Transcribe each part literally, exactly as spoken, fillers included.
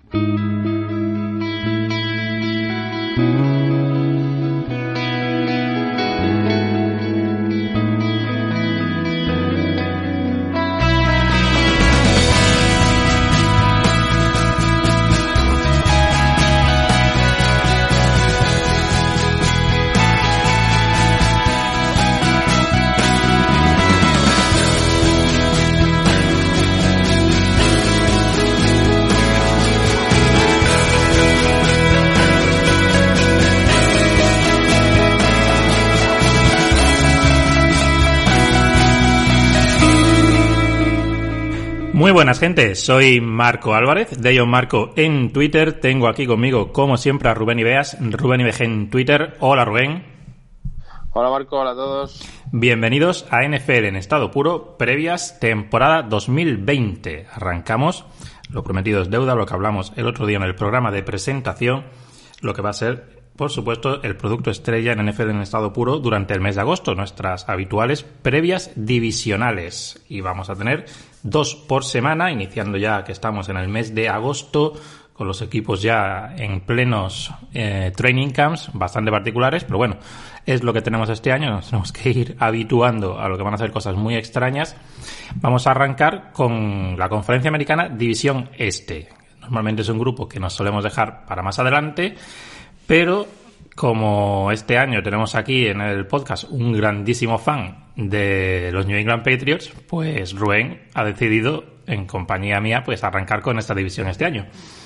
Muy buenas, gente, soy Marco Álvarez, de Ion Marco en Twitter. Tengo aquí conmigo, como siempre, a Rubén Ibeas, Rubén Ibg en Twitter. Hola, Rubén. Hola, Marco, hola a todos. Bienvenidos a N F L en estado puro, previas temporada dos mil veinte. Arrancamos, lo prometido es deuda, lo que hablamos el otro día en el programa de presentación, lo que va a ser, por supuesto, el producto estrella en N F L en estado puro durante el mes de agosto, nuestras habituales previas divisionales. Y vamos a tener dos por semana, iniciando ya que estamos en el mes de agosto, con los equipos ya en plenos eh, training camps, bastante particulares, pero bueno, es lo que tenemos este año, nos tenemos que ir habituando a lo que van a ser cosas muy extrañas. Vamos a arrancar con la conferencia americana División Este. Normalmente es un grupo que nos solemos dejar para más adelante, pero como este año tenemos aquí en el podcast un grandísimo fan de los New England Patriots, pues Rubén ha decidido, en compañía mía, pues arrancar con esta división este año.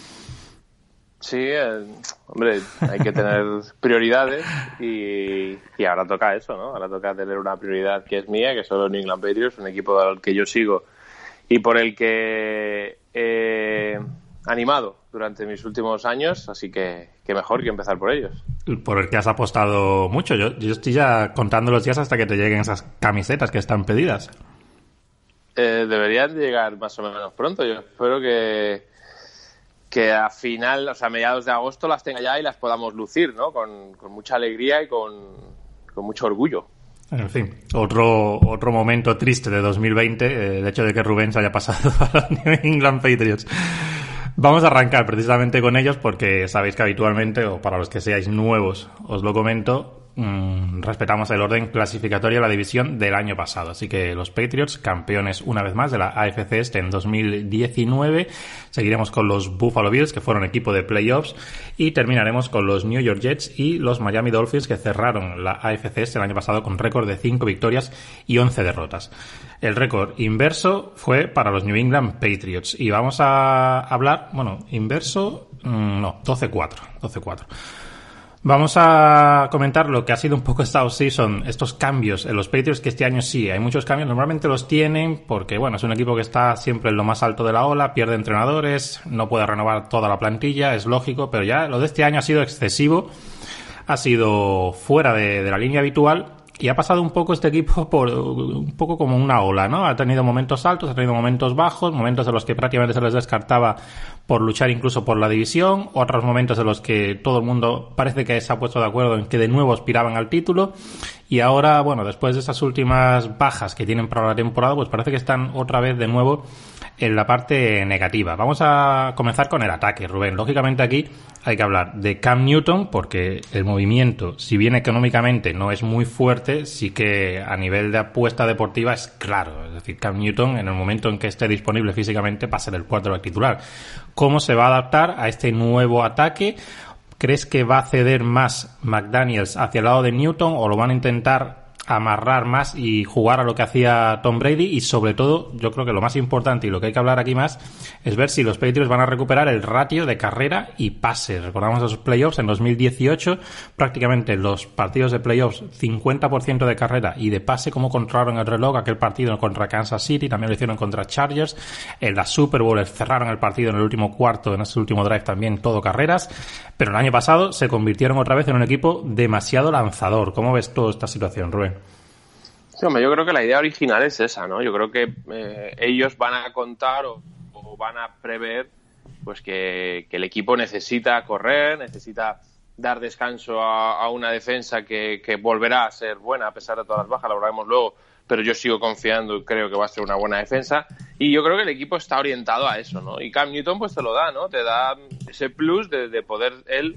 Sí, eh, hombre, hay que tener prioridades y, y ahora toca eso, ¿no? Ahora toca tener una prioridad que es mía, que son los New England Patriots, un equipo al que yo sigo y por el que he animado durante mis últimos años, así que, que mejor que empezar por ellos. Por el que has apostado mucho. Yo, yo estoy ya contando los días hasta que te lleguen esas camisetas que están pedidas. Eh, deberían llegar más o menos pronto. Yo espero que que a final, o sea, a mediados de agosto las tenga ya y las podamos lucir, ¿no? Con, con mucha alegría y con, con mucho orgullo. En fin, otro otro momento triste de dos mil veinte, eh, el hecho de que Rubén se haya pasado a los New England Patriots. Vamos a arrancar precisamente con ellos porque sabéis que habitualmente, o para los que seáis nuevos, os lo comento, mmm, respetamos el orden clasificatorio de la división del año pasado. Así que los Patriots, campeones una vez más de la A F C Este en dos mil diecinueve. Seguiremos con los Buffalo Bills, que fueron equipo de playoffs. Y terminaremos con los New York Jets y los Miami Dolphins, que cerraron la A F C Este el año pasado con récord de cinco victorias y once derrotas. El récord inverso fue para los New England Patriots. Y vamos a hablar, bueno, inverso, mmm, no, doce cuatro. doce cuatro. Vamos a comentar lo que ha sido un poco esta off-season, estos cambios en los Patriots, que este año sí, hay muchos cambios. Normalmente los tienen porque, bueno, es un equipo que está siempre en lo más alto de la ola, pierde entrenadores, no puede renovar toda la plantilla, es lógico, pero ya lo de este año ha sido excesivo, ha sido fuera de, de la línea habitual. Y ha pasado un poco este equipo por un poco como una ola, ¿no? Ha tenido momentos altos, ha tenido momentos bajos, momentos en los que prácticamente se les descartaba por luchar incluso por la división, otros momentos en los que todo el mundo parece que se ha puesto de acuerdo en que de nuevo aspiraban al título. Y ahora, bueno, después de esas últimas bajas que tienen para la temporada, pues parece que están otra vez de nuevo en la parte negativa. Vamos a comenzar con el ataque, Rubén. Lógicamente aquí hay que hablar de Cam Newton porque el movimiento, si bien económicamente no es muy fuerte, sí que a nivel de apuesta deportiva es claro. Es decir, Cam Newton en el momento en que esté disponible físicamente va a ser el quarterback titular. ¿Cómo se va a adaptar a este nuevo ataque? ¿Crees que va a ceder más McDaniels hacia el lado de Newton o lo van a intentar amarrar más y jugar a lo que hacía Tom Brady? Y sobre todo, yo creo que lo más importante y lo que hay que hablar aquí más es ver si los Patriots van a recuperar el ratio de carrera y pase. Recordamos esos playoffs en dos mil dieciocho, prácticamente los partidos de playoffs cincuenta por ciento de carrera y de pase, como controlaron el reloj, aquel partido contra Kansas City, también lo hicieron contra Chargers, en la Super Bowl cerraron el partido en el último cuarto, en ese último drive también todo carreras, pero el año pasado se convirtieron otra vez en un equipo demasiado lanzador. ¿Cómo ves toda esta situación, Rubén? Sí, hombre, yo creo que la idea original es esa, ¿no? Yo creo que eh, ellos van a contar o, o van a prever pues que, que el equipo necesita correr, necesita dar descanso a, a una defensa que, que volverá a ser buena a pesar de todas las bajas, lo hablaremos luego, pero yo sigo confiando y creo que va a ser una buena defensa, y yo creo que el equipo está orientado a eso, ¿no? Y Cam Newton pues te lo da, ¿no? Te da ese plus de, de poder él,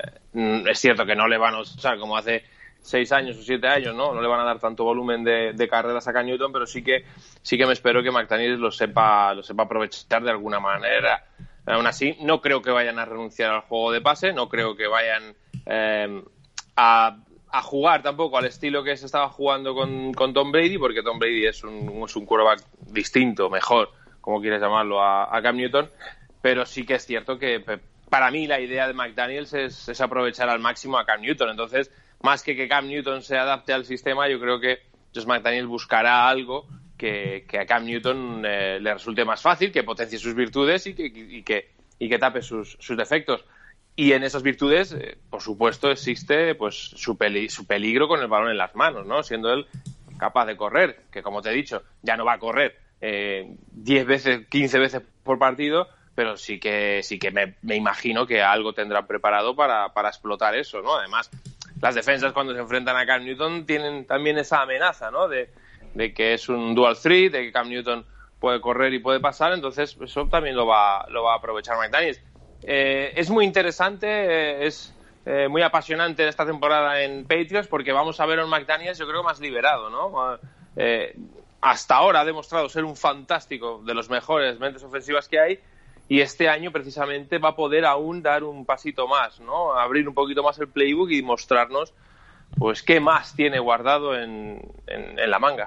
eh, es cierto que no le van a usar como hace seis años o siete años, ¿no? No le van a dar tanto volumen de, de carreras a Cam Newton, pero sí que sí que me espero que McDaniels lo sepa, lo sepa aprovechar de alguna manera. Aún así, no creo que vayan a renunciar al juego de pase, no creo que vayan eh, a, a jugar tampoco al estilo que se estaba jugando con, con Tom Brady, porque Tom Brady es un, es un quarterback distinto, mejor, como quieres llamarlo, a, a Cam Newton, pero sí que es cierto que para mí la idea de McDaniels es, es aprovechar al máximo a Cam Newton. Entonces, más que que Cam Newton se adapte al sistema, yo creo que Josh McDaniels buscará algo que, que a Cam Newton eh, le resulte más fácil, que potencie sus virtudes y que, y que, y que tape sus, sus defectos. Y en esas virtudes, eh, por supuesto, existe pues su, peli, su peligro con el balón en las manos, ¿no? Siendo él capaz de correr, que como te he dicho, ya no va a correr eh, diez veces, quince veces por partido, pero sí que sí que me, me imagino que algo tendrá preparado para, para explotar eso, ¿no? Además, las defensas cuando se enfrentan a Cam Newton tienen también esa amenaza, ¿no? De, de que es un dual threat, de que Cam Newton puede correr y puede pasar, entonces eso también lo va, lo va a aprovechar McDaniels. Eh, es muy interesante, eh, es eh, muy apasionante esta temporada en Patriots porque vamos a ver a un McDaniels yo creo más liberado, ¿no? Eh, hasta ahora ha demostrado ser un fantástico, de los mejores mentes ofensivas que hay, y este año precisamente va a poder aún dar un pasito más, ¿no? Abrir un poquito más el playbook y mostrarnos pues qué más tiene guardado en, en, en la manga.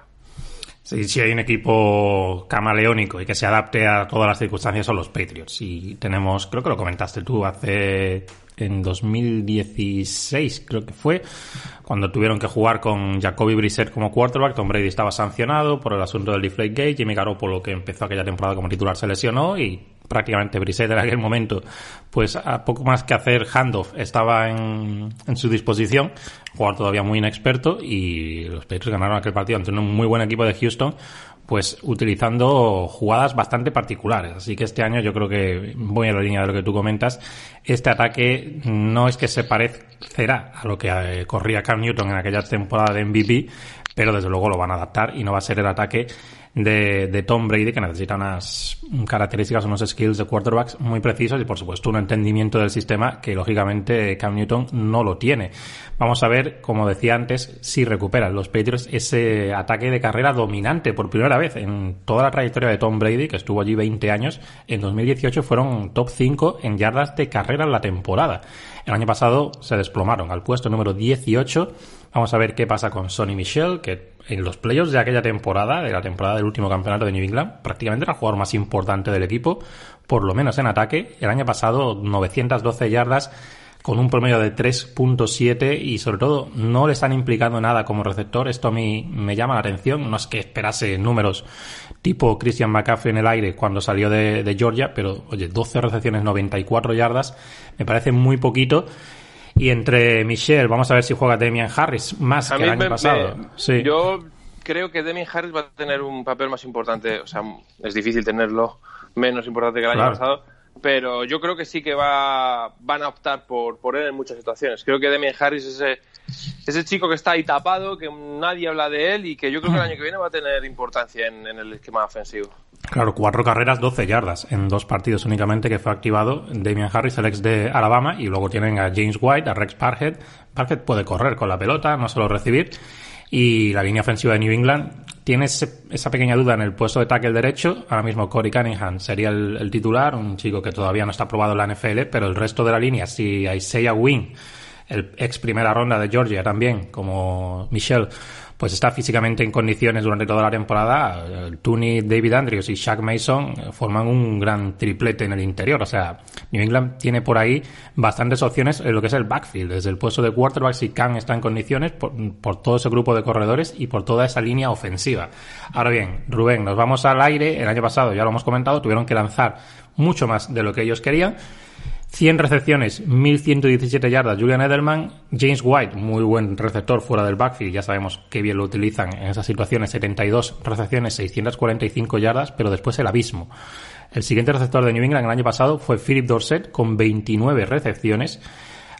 Sí, si hay un equipo camaleónico y que se adapte a todas las circunstancias son los Patriots. Y tenemos, creo que lo comentaste tú hace en dos mil dieciséis, creo que fue, cuando tuvieron que jugar con Jacoby Brissett como quarterback. Tom Brady estaba sancionado por el asunto del Deflategate. Jimmy Garoppolo, que empezó aquella temporada como titular, se lesionó y prácticamente Brissett en aquel momento, pues a poco más que hacer handoff, estaba en, en su disposición, jugador todavía muy inexperto, y los Patriots ganaron aquel partido ante un muy buen equipo de Houston, pues utilizando jugadas bastante particulares. Así que este año yo creo que voy en la línea de lo que tú comentas. Este ataque no es que se parecerá a lo que eh, corría Cam Newton en aquella temporada de M V P, pero desde luego lo van a adaptar y no va a ser el ataque de, de Tom Brady, que necesita unas características, unos skills de quarterbacks muy precisos y por supuesto un entendimiento del sistema que lógicamente Cam Newton no lo tiene. Vamos a ver, como decía antes, si recuperan los Patriots ese ataque de carrera dominante por primera vez en toda la trayectoria de Tom Brady, que estuvo allí veinte años. En dos mil dieciocho fueron top cinco en yardas de carrera en la temporada. El año pasado se desplomaron al puesto número dieciocho. Vamos a ver qué pasa con Sonny Michel, que en los playoffs de aquella temporada, de la temporada del último campeonato de New England, prácticamente era el jugador más importante del equipo, por lo menos en ataque. El año pasado, novecientas doce yardas, con un promedio de tres punto siete, y sobre todo no le están implicando nada como receptor. Esto a mí me llama la atención. No es que esperase números tipo Christian McCaffrey en el aire cuando salió de, de Georgia, pero oye, doce recepciones, noventa y cuatro yardas, me parece muy poquito. Y entre Michel, vamos a ver si juega Damian Harris más a que el año me, pasado. Me, sí. Yo creo que Damian Harris va a tener un papel más importante, o sea, es difícil tenerlo menos importante que el claro. año pasado, pero yo creo que sí que va van a optar por, por él en muchas situaciones. Creo que Damian Harris es ese, ese chico que está ahí tapado, que nadie habla de él y que yo creo que el año que viene va a tener importancia en, en el esquema ofensivo. Claro, cuatro carreras, doce yardas en dos partidos únicamente que fue activado Damian Harris, el ex de Alabama, y luego tienen a James White, a Rex Parhead. Parhead puede correr con la pelota, no solo recibir, y la línea ofensiva de New England tiene ese, esa pequeña duda en el puesto de tackle derecho. Ahora mismo Corey Cunningham sería el, el titular, un chico que todavía no está probado en la N F L, pero el resto de la línea, si Isaiah Wynn, el ex primera ronda de Georgia también, como Michel, pues está físicamente en condiciones durante toda la temporada. El Tooney, David Andrews y Shaq Mason forman un gran triplete en el interior. O sea, New England tiene por ahí bastantes opciones en lo que es el backfield, desde el puesto de quarterback, si Khan está en condiciones, por, por todo ese grupo de corredores y por toda esa línea ofensiva. Ahora bien, Rubén, nos vamos al aire. El año pasado, ya lo hemos comentado, tuvieron que lanzar mucho más de lo que ellos querían. cien recepciones, mil ciento diecisiete yardas, Julian Edelman. James White, muy buen receptor fuera del backfield, ya sabemos qué bien lo utilizan en esas situaciones, setenta y dos recepciones, seiscientas cuarenta y cinco yardas, pero después el abismo. El siguiente receptor de New England el año pasado fue Philip Dorsett, con veintinueve recepciones,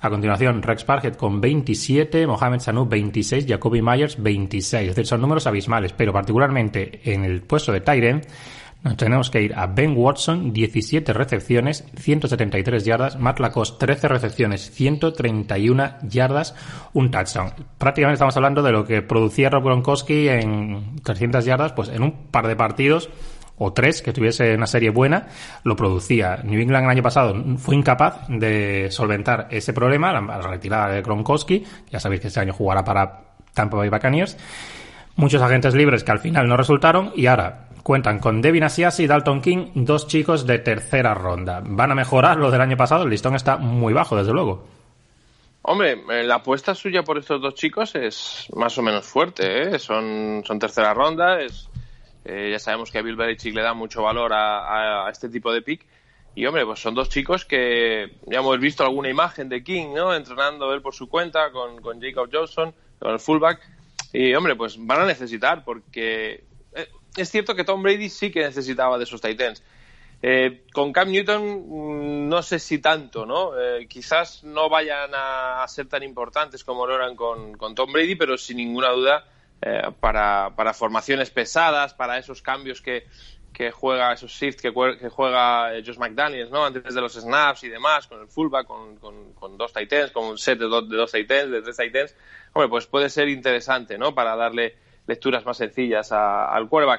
A continuación, Rex Burkhead con veintisiete, Mohamed Sanu veintiséis, Jacoby Myers veintiséis. Es decir, son números abismales, pero particularmente en el puesto de tight end nos tenemos que ir a Ben Watson, diecisiete recepciones, ciento setenta y tres yardas, Matt Lacoste, trece recepciones, ciento treinta y una yardas, un touchdown. Prácticamente estamos hablando de lo que producía Rob Gronkowski en trescientas yardas, pues en un par de partidos o tres, que tuviese una serie buena, lo producía. New England el año pasado fue incapaz de solventar ese problema, la retirada de Gronkowski. Ya sabéis que este año jugará para Tampa Bay Buccaneers. Muchos agentes libres que al final no resultaron, y ahora cuentan con Devin Asiasi y Dalton King, dos chicos de tercera ronda. ¿Van a mejorar lo del año pasado? El listón está muy bajo, desde luego. Hombre, la apuesta suya por estos dos chicos es más o menos fuerte, ¿eh? Son, son tercera ronda, es, eh, ya sabemos que a Bill Belichick le da mucho valor a, a este tipo de pick. Y, hombre, pues son dos chicos que ya hemos visto alguna imagen de King, ¿no? Entrenando él por su cuenta con, con Jacob Johnson, con el fullback. Y, hombre, pues van a necesitar, porque es cierto que Tom Brady sí que necesitaba de esos tight ends. Eh, con Cam Newton no sé si tanto, ¿no? Eh, quizás no vayan a, a ser tan importantes como lo eran con, con Tom Brady, pero sin ninguna duda eh, para, para formaciones pesadas, para esos cambios que, que juega, esos shifts que, que juega Josh McDaniels, ¿no? Antes de los snaps y demás, con el fullback, con, con, con dos tight ends, con un set de dos, de dos tight ends, de tres tight ends. Hombre, pues puede ser interesante, ¿no? Para darle lecturas más sencillas a, al quarterback.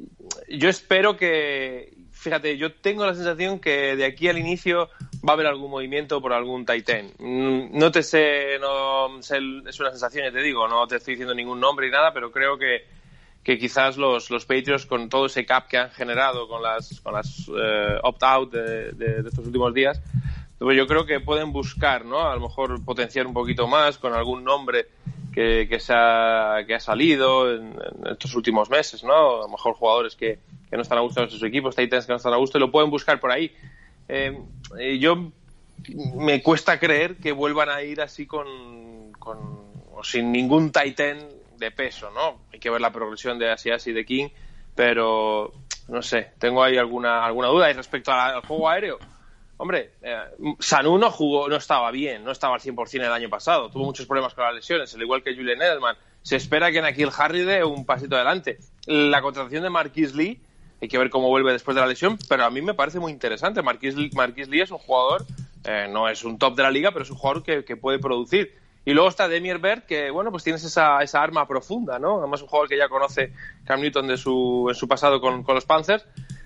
Yo espero que, fíjate, yo tengo la sensación que de aquí al inicio va a haber algún movimiento por algún tight end. No te sé, no sé, es una sensación, ya te digo, no te estoy diciendo ningún nombre ni nada, pero creo que, que quizás los, los Patriots, con todo ese cap que han generado con las, con las eh, opt-out de, de, de estos últimos días, pues yo creo que pueden buscar, ¿no? A lo mejor potenciar un poquito más con algún nombre que, que, se ha, que ha salido en, en estos últimos meses, ¿no? A lo mejor jugadores que, que no están a gusto en sus equipos, titans que no están a gusto, y lo pueden buscar por ahí. Eh, yo me cuesta creer que vuelvan a ir así con, con o sin ningún titan de peso, ¿no? Hay que ver la progresión de Asiasi y de King, pero no sé, tengo ahí alguna alguna duda. Y respecto al juego aéreo, hombre, eh, Sanu no jugó, no estaba bien, no estaba al cien por ciento el año pasado, tuvo muchos problemas con las lesiones, al igual que Julian Edelman. Se espera que N'Keal Harry dé un pasito adelante. La contratación de Marquise Lee, hay que ver cómo vuelve después de la lesión, pero a mí me parece muy interesante. Marquise Lee, Marquise Lee es un jugador, eh, no es un top de la liga, pero es un jugador que, que puede producir. Y luego está Demier Bird, que, bueno, pues tienes esa, esa arma profunda, ¿no? Además, un jugador que ya conoce Cam Newton de su, en su pasado con, con los Panthers.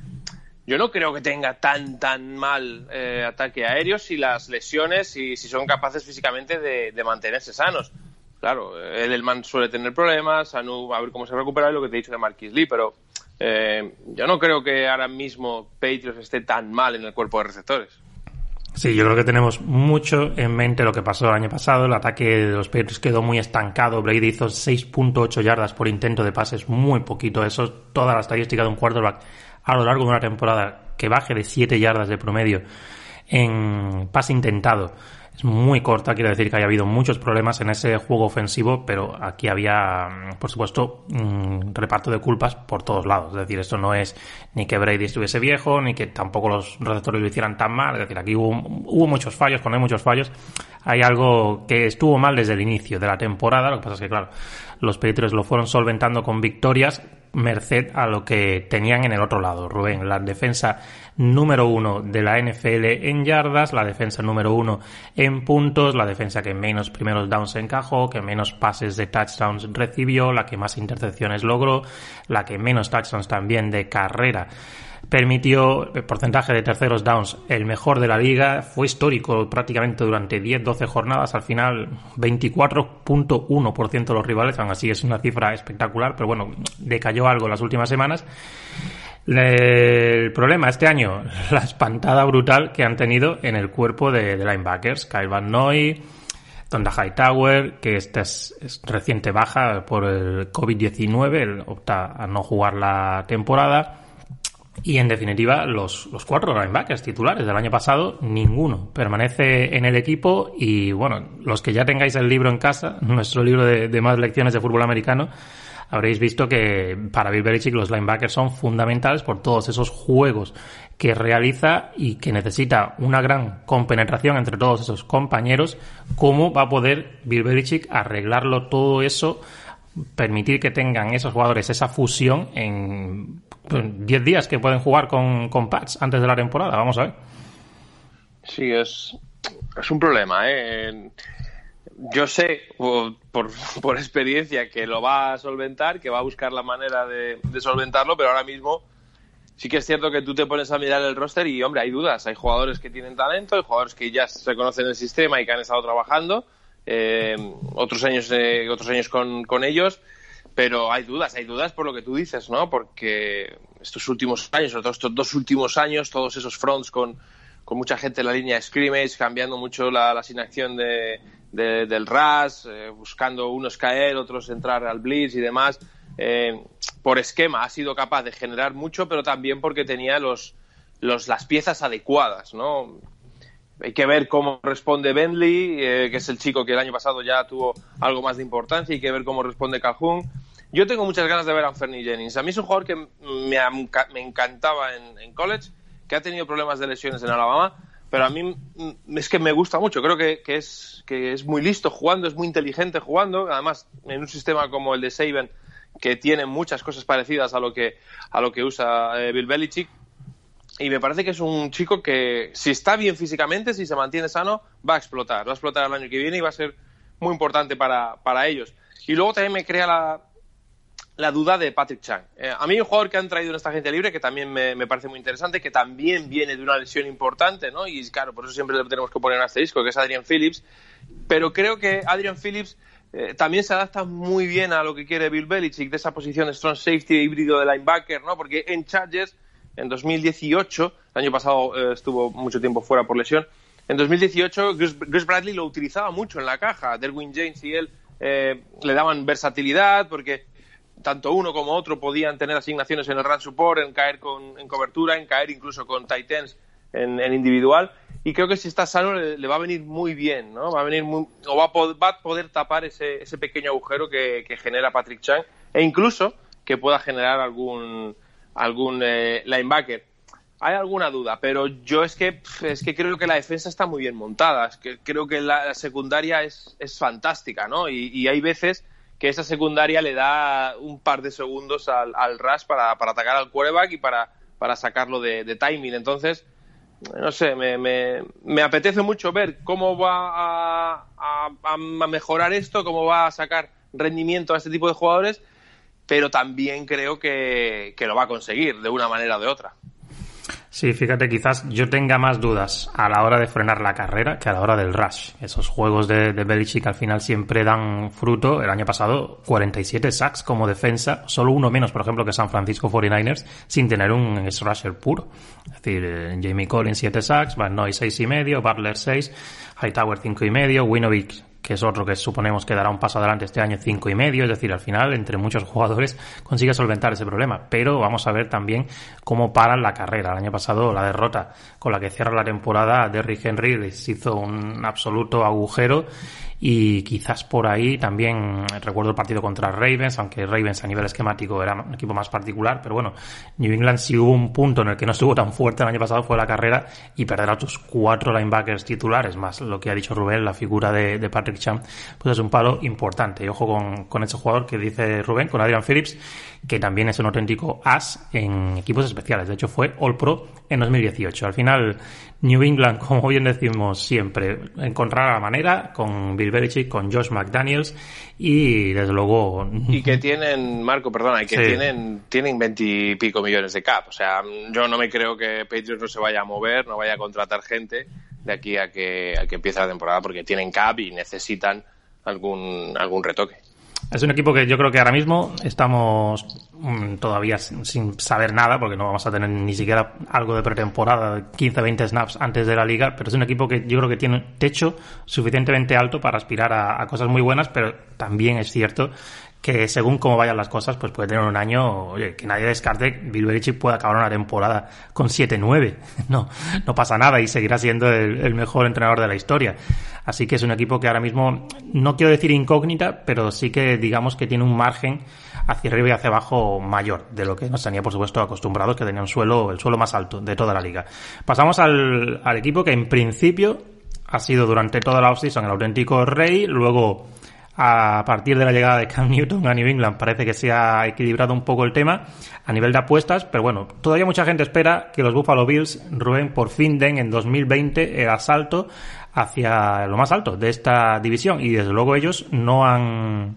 Yo no creo que tenga tan tan mal eh, ataque aéreo si las lesiones y si son capaces físicamente de, de mantenerse sanos. Claro, Edelman suele tener problemas, Sanu a ver cómo se recupera, y lo que te he dicho de Marquise Lee, pero eh, yo no creo que ahora mismo Patriots esté tan mal en el cuerpo de receptores. Sí, yo creo que tenemos mucho en mente lo que pasó el año pasado. El ataque de los Patriots quedó muy estancado. Brady hizo seis punto ocho yardas por intento de pases, muy poquito. Eso es toda la estadística de un quarterback a lo largo de una temporada, que baje de siete yardas de promedio en pase intentado. Es muy corta, quiero decir que haya habido muchos problemas en ese juego ofensivo, pero aquí había, por supuesto, un reparto de culpas por todos lados. Es decir, esto no es ni que Brady estuviese viejo, ni que tampoco los receptores lo hicieran tan mal. Es decir, aquí hubo, hubo muchos fallos, cuando hay muchos fallos, hay algo que estuvo mal desde el inicio de la temporada. Lo que pasa es que, claro, los Patriots lo fueron solventando con victorias, merced a lo que tenían en el otro lado. Rubén, la defensa número uno de la N F L en yardas, la defensa número uno en puntos, la defensa que menos primeros downs encajó, que menos pases de touchdowns recibió, la que más intercepciones logró, la que menos touchdowns también de carrera permitió. El porcentaje de terceros downs el mejor de la liga, fue histórico prácticamente durante diez doce jornadas, al final veinticuatro punto uno por ciento de los rivales, aún así es una cifra espectacular, pero bueno, decayó algo en las últimas semanas. El problema este año, la espantada brutal que han tenido en el cuerpo de, de linebackers. Kyle Van Noy, Donta Hightower, que esta es, es reciente baja por el covid diecinueve, él opta a no jugar la temporada. Y en definitiva, los, los cuatro linebackers titulares del año pasado, ninguno permanece en el equipo. Y bueno, los que ya tengáis el libro en casa, nuestro libro de, de más lecciones de fútbol americano, habréis visto que para Bill Belichick los linebackers son fundamentales por todos esos juegos que realiza y que necesita una gran compenetración entre todos esos compañeros. ¿Cómo va a poder Bill Belichick arreglarlo todo eso, permitir que tengan esos jugadores esa fusión en diez días que pueden jugar con, con Pats antes de la temporada? Vamos a ver. Sí, es, es un problema, ¿eh? Yo sé, por, por, por experiencia, que lo va a solventar, que va a buscar la manera de, de solventarlo, pero ahora mismo sí que es cierto que tú te pones a mirar el roster y, hombre, hay dudas. Hay jugadores que tienen talento, hay jugadores que ya se conocen el sistema y que han estado trabajando, eh, otros años eh, otros años con, con ellos, pero hay dudas, hay dudas por lo que tú dices, ¿no? Porque estos últimos años, sobre todo estos dos últimos años, todos esos fronts con, con mucha gente en la línea de scrimmage, cambiando mucho la, la asignación de, de, del rush, eh, buscando unos caer, otros entrar al blitz y demás. Eh, por esquema ha sido capaz de generar mucho, pero también porque tenía los, los las piezas adecuadas, ¿no? Hay que ver cómo responde Bentley, eh, que es el chico que el año pasado ya tuvo algo más de importancia, y hay que ver cómo responde Calhoun. Yo tengo muchas ganas de ver a Anfernee Jennings. A mí es un jugador que me, me encantaba en, en college, que ha tenido problemas de lesiones en Alabama, pero a mí es que me gusta mucho. Creo que, que, es, que es muy listo jugando, es muy inteligente jugando, además en un sistema como el de Saban, que tiene muchas cosas parecidas a lo que a lo que usa eh, Bill Belichick, y me parece que es un chico que, si está bien físicamente, si se mantiene sano, va a explotar, va a explotar el año que viene y va a ser muy importante para, para ellos. Y luego también me crea la, la duda de Patrick Chung. Eh, a mí un jugador que han traído en esta agencia libre, que también me, me parece muy interesante, que también viene de una lesión importante, ¿no? Y claro, por eso siempre le tenemos que poner un asterisco, que es Adrian Phillips, pero creo que Adrian Phillips Eh, también se adapta muy bien a lo que quiere Bill Belichick, de esa posición de strong safety híbrido de linebacker, ¿no? Porque en Chargers, en dos mil dieciocho, el año pasado eh, estuvo mucho tiempo fuera por lesión, en dos mil dieciocho Gus, Gus Bradley lo utilizaba mucho en la caja. Derwin James y él eh, le daban versatilidad, porque tanto uno como otro podían tener asignaciones en el run support, en caer con, en cobertura, en caer incluso con tight ends en, en individual. Y creo que si está sano le, le va a venir muy bien, ¿no? Va a venir muy, o va a, pod, va a poder tapar ese, ese pequeño agujero que, que genera Patrick Chung, e incluso que pueda generar algún algún eh, linebacker. Hay alguna duda, pero yo es que es que creo que la defensa está muy bien montada. Es que creo que la, la secundaria es, es fantástica, ¿no? Y, y hay veces que esa secundaria le da un par de segundos al, al rush para, para atacar al quarterback y para, para sacarlo de, de timing. Entonces, no sé, me, me, me apetece mucho ver cómo va a, a, a mejorar esto, cómo va a sacar rendimiento a este tipo de jugadores, pero también creo que, que lo va a conseguir de una manera o de otra. Sí, fíjate, quizás yo tenga más dudas a la hora de frenar la carrera que a la hora del rush. Esos juegos de, de Belichick al final siempre dan fruto. El año pasado, cuarenta y siete sacks como defensa, solo uno menos, por ejemplo, que San Francisco cuarenta y nueve ers, sin tener un edge rusher puro. Es decir, eh, Jamie Collins siete sacks, Van Noy seis y medio, Butler seis, Hightower cinco y medio, Winovich, que es otro que suponemos que dará un paso adelante este año, cinco y medio. Es decir, al final, entre muchos jugadores, consigue solventar ese problema. Pero vamos a ver también cómo paran la carrera. El año pasado, la derrota con la que cierra la temporada, Derrick Henry les hizo un absoluto agujero. Y quizás por ahí también recuerdo el partido contra Ravens, aunque Ravens a nivel esquemático era un equipo más particular, pero bueno, New England sí hubo un punto en el que no estuvo tan fuerte el año pasado, fue la carrera, y perder a tus cuatro linebackers titulares, más lo que ha dicho Rubén, la figura de, de Patrick Chung, pues es un palo importante. Y ojo con, con ese jugador que dice Rubén, con Adrian Phillips, que también es un auténtico as en equipos especiales. De hecho, fue All Pro en dos mil dieciocho. Al final, New England, como bien decimos siempre, encontrará la manera con Bill Belichick, con Josh McDaniels, y desde luego... Y que tienen, Marco, perdona, y que sí. tienen tienen veintipico millones de cap. O sea, yo no me creo que Patriots no se vaya a mover, no vaya a contratar gente de aquí a que, a que empiece la temporada, porque tienen cap y necesitan algún algún retoque. Es un equipo que yo creo que ahora mismo estamos mmm, todavía sin, sin saber nada, porque no vamos a tener ni siquiera algo de pretemporada, quince veinte snaps antes de la liga, pero es un equipo que yo creo que tiene un techo suficientemente alto para aspirar a, a cosas muy buenas, pero también es cierto que según cómo vayan las cosas, pues puede tener un año, oye, que nadie descarte, Bill Belichick puede acabar una temporada con siete nueve. No, no pasa nada y seguirá siendo el, el mejor entrenador de la historia. Así que es un equipo que ahora mismo, no quiero decir incógnita, pero sí que digamos que tiene un margen hacia arriba y hacia abajo mayor de lo que nos tenía, por supuesto, acostumbrados, que tenía un suelo, el suelo más alto de toda la liga. Pasamos al, al equipo que en principio ha sido durante toda la offseason el auténtico rey, luego a partir de la llegada de Cam Newton a New England parece que se ha equilibrado un poco el tema a nivel de apuestas, pero bueno, todavía mucha gente espera que los Buffalo Bills, Rubén, por fin den en dos mil veinte el asalto hacia lo más alto de esta división, y desde luego ellos no han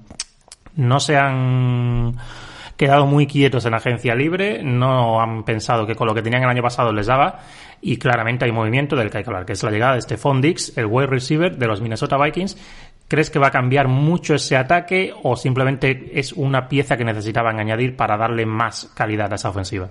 no se han quedado muy quietos en agencia libre, no han pensado que con lo que tenían el año pasado les daba, y claramente hay movimiento del que hay que hablar, que es la llegada de Stephon Diggs, el wide receiver de los Minnesota Vikings. ¿Crees que va a cambiar mucho ese ataque o simplemente es una pieza que necesitaban añadir para darle más calidad a esa ofensiva?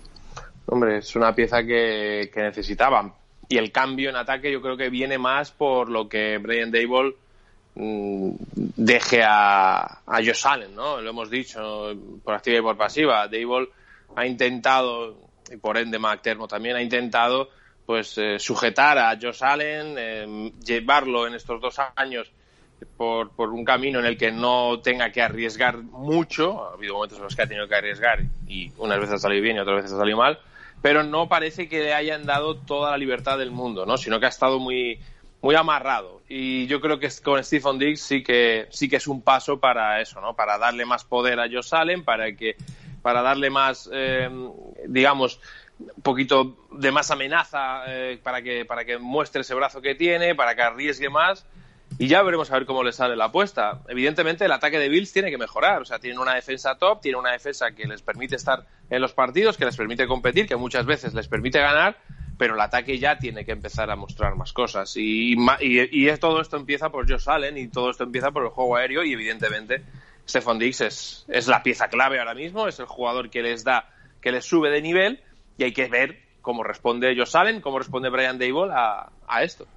Hombre, es una pieza que, que necesitaban, y el cambio en ataque yo creo que viene más por lo que Brian Daboll mmm, deje a, a Josh Allen, ¿no? Lo hemos dicho por activa y por pasiva. Daboll ha intentado, y por ende McDermott también ha intentado, pues eh, sujetar a Josh Allen, eh, llevarlo en estos dos años por, por un camino en el que no tenga que arriesgar mucho. Ha habido momentos en los que ha tenido que arriesgar y unas veces ha salido bien y otras veces ha salido mal, pero no parece que le hayan dado toda la libertad del mundo, ¿no? Sino que ha estado muy muy amarrado, y yo creo que con Stephon Diggs sí que sí que es un paso para eso, ¿no? Para darle más poder a Josh Allen, para que para darle más eh, digamos un poquito de más amenaza, eh, para que para que muestre ese brazo que tiene, para que arriesgue más, y ya veremos a ver cómo le sale la apuesta. Evidentemente el ataque de Bills tiene que mejorar, o sea, tienen una defensa top, tienen una defensa que les permite estar en los partidos, que les permite competir, que muchas veces les permite ganar, pero el ataque ya tiene que empezar a mostrar más cosas, y, y, y es, todo esto empieza por Josh Allen, y todo esto empieza por el juego aéreo, y evidentemente Stephon Diggs es, es la pieza clave ahora mismo, es el jugador que les da, que les sube de nivel, y hay que ver cómo responde Josh Allen, cómo responde Brian Daboll a, a esto.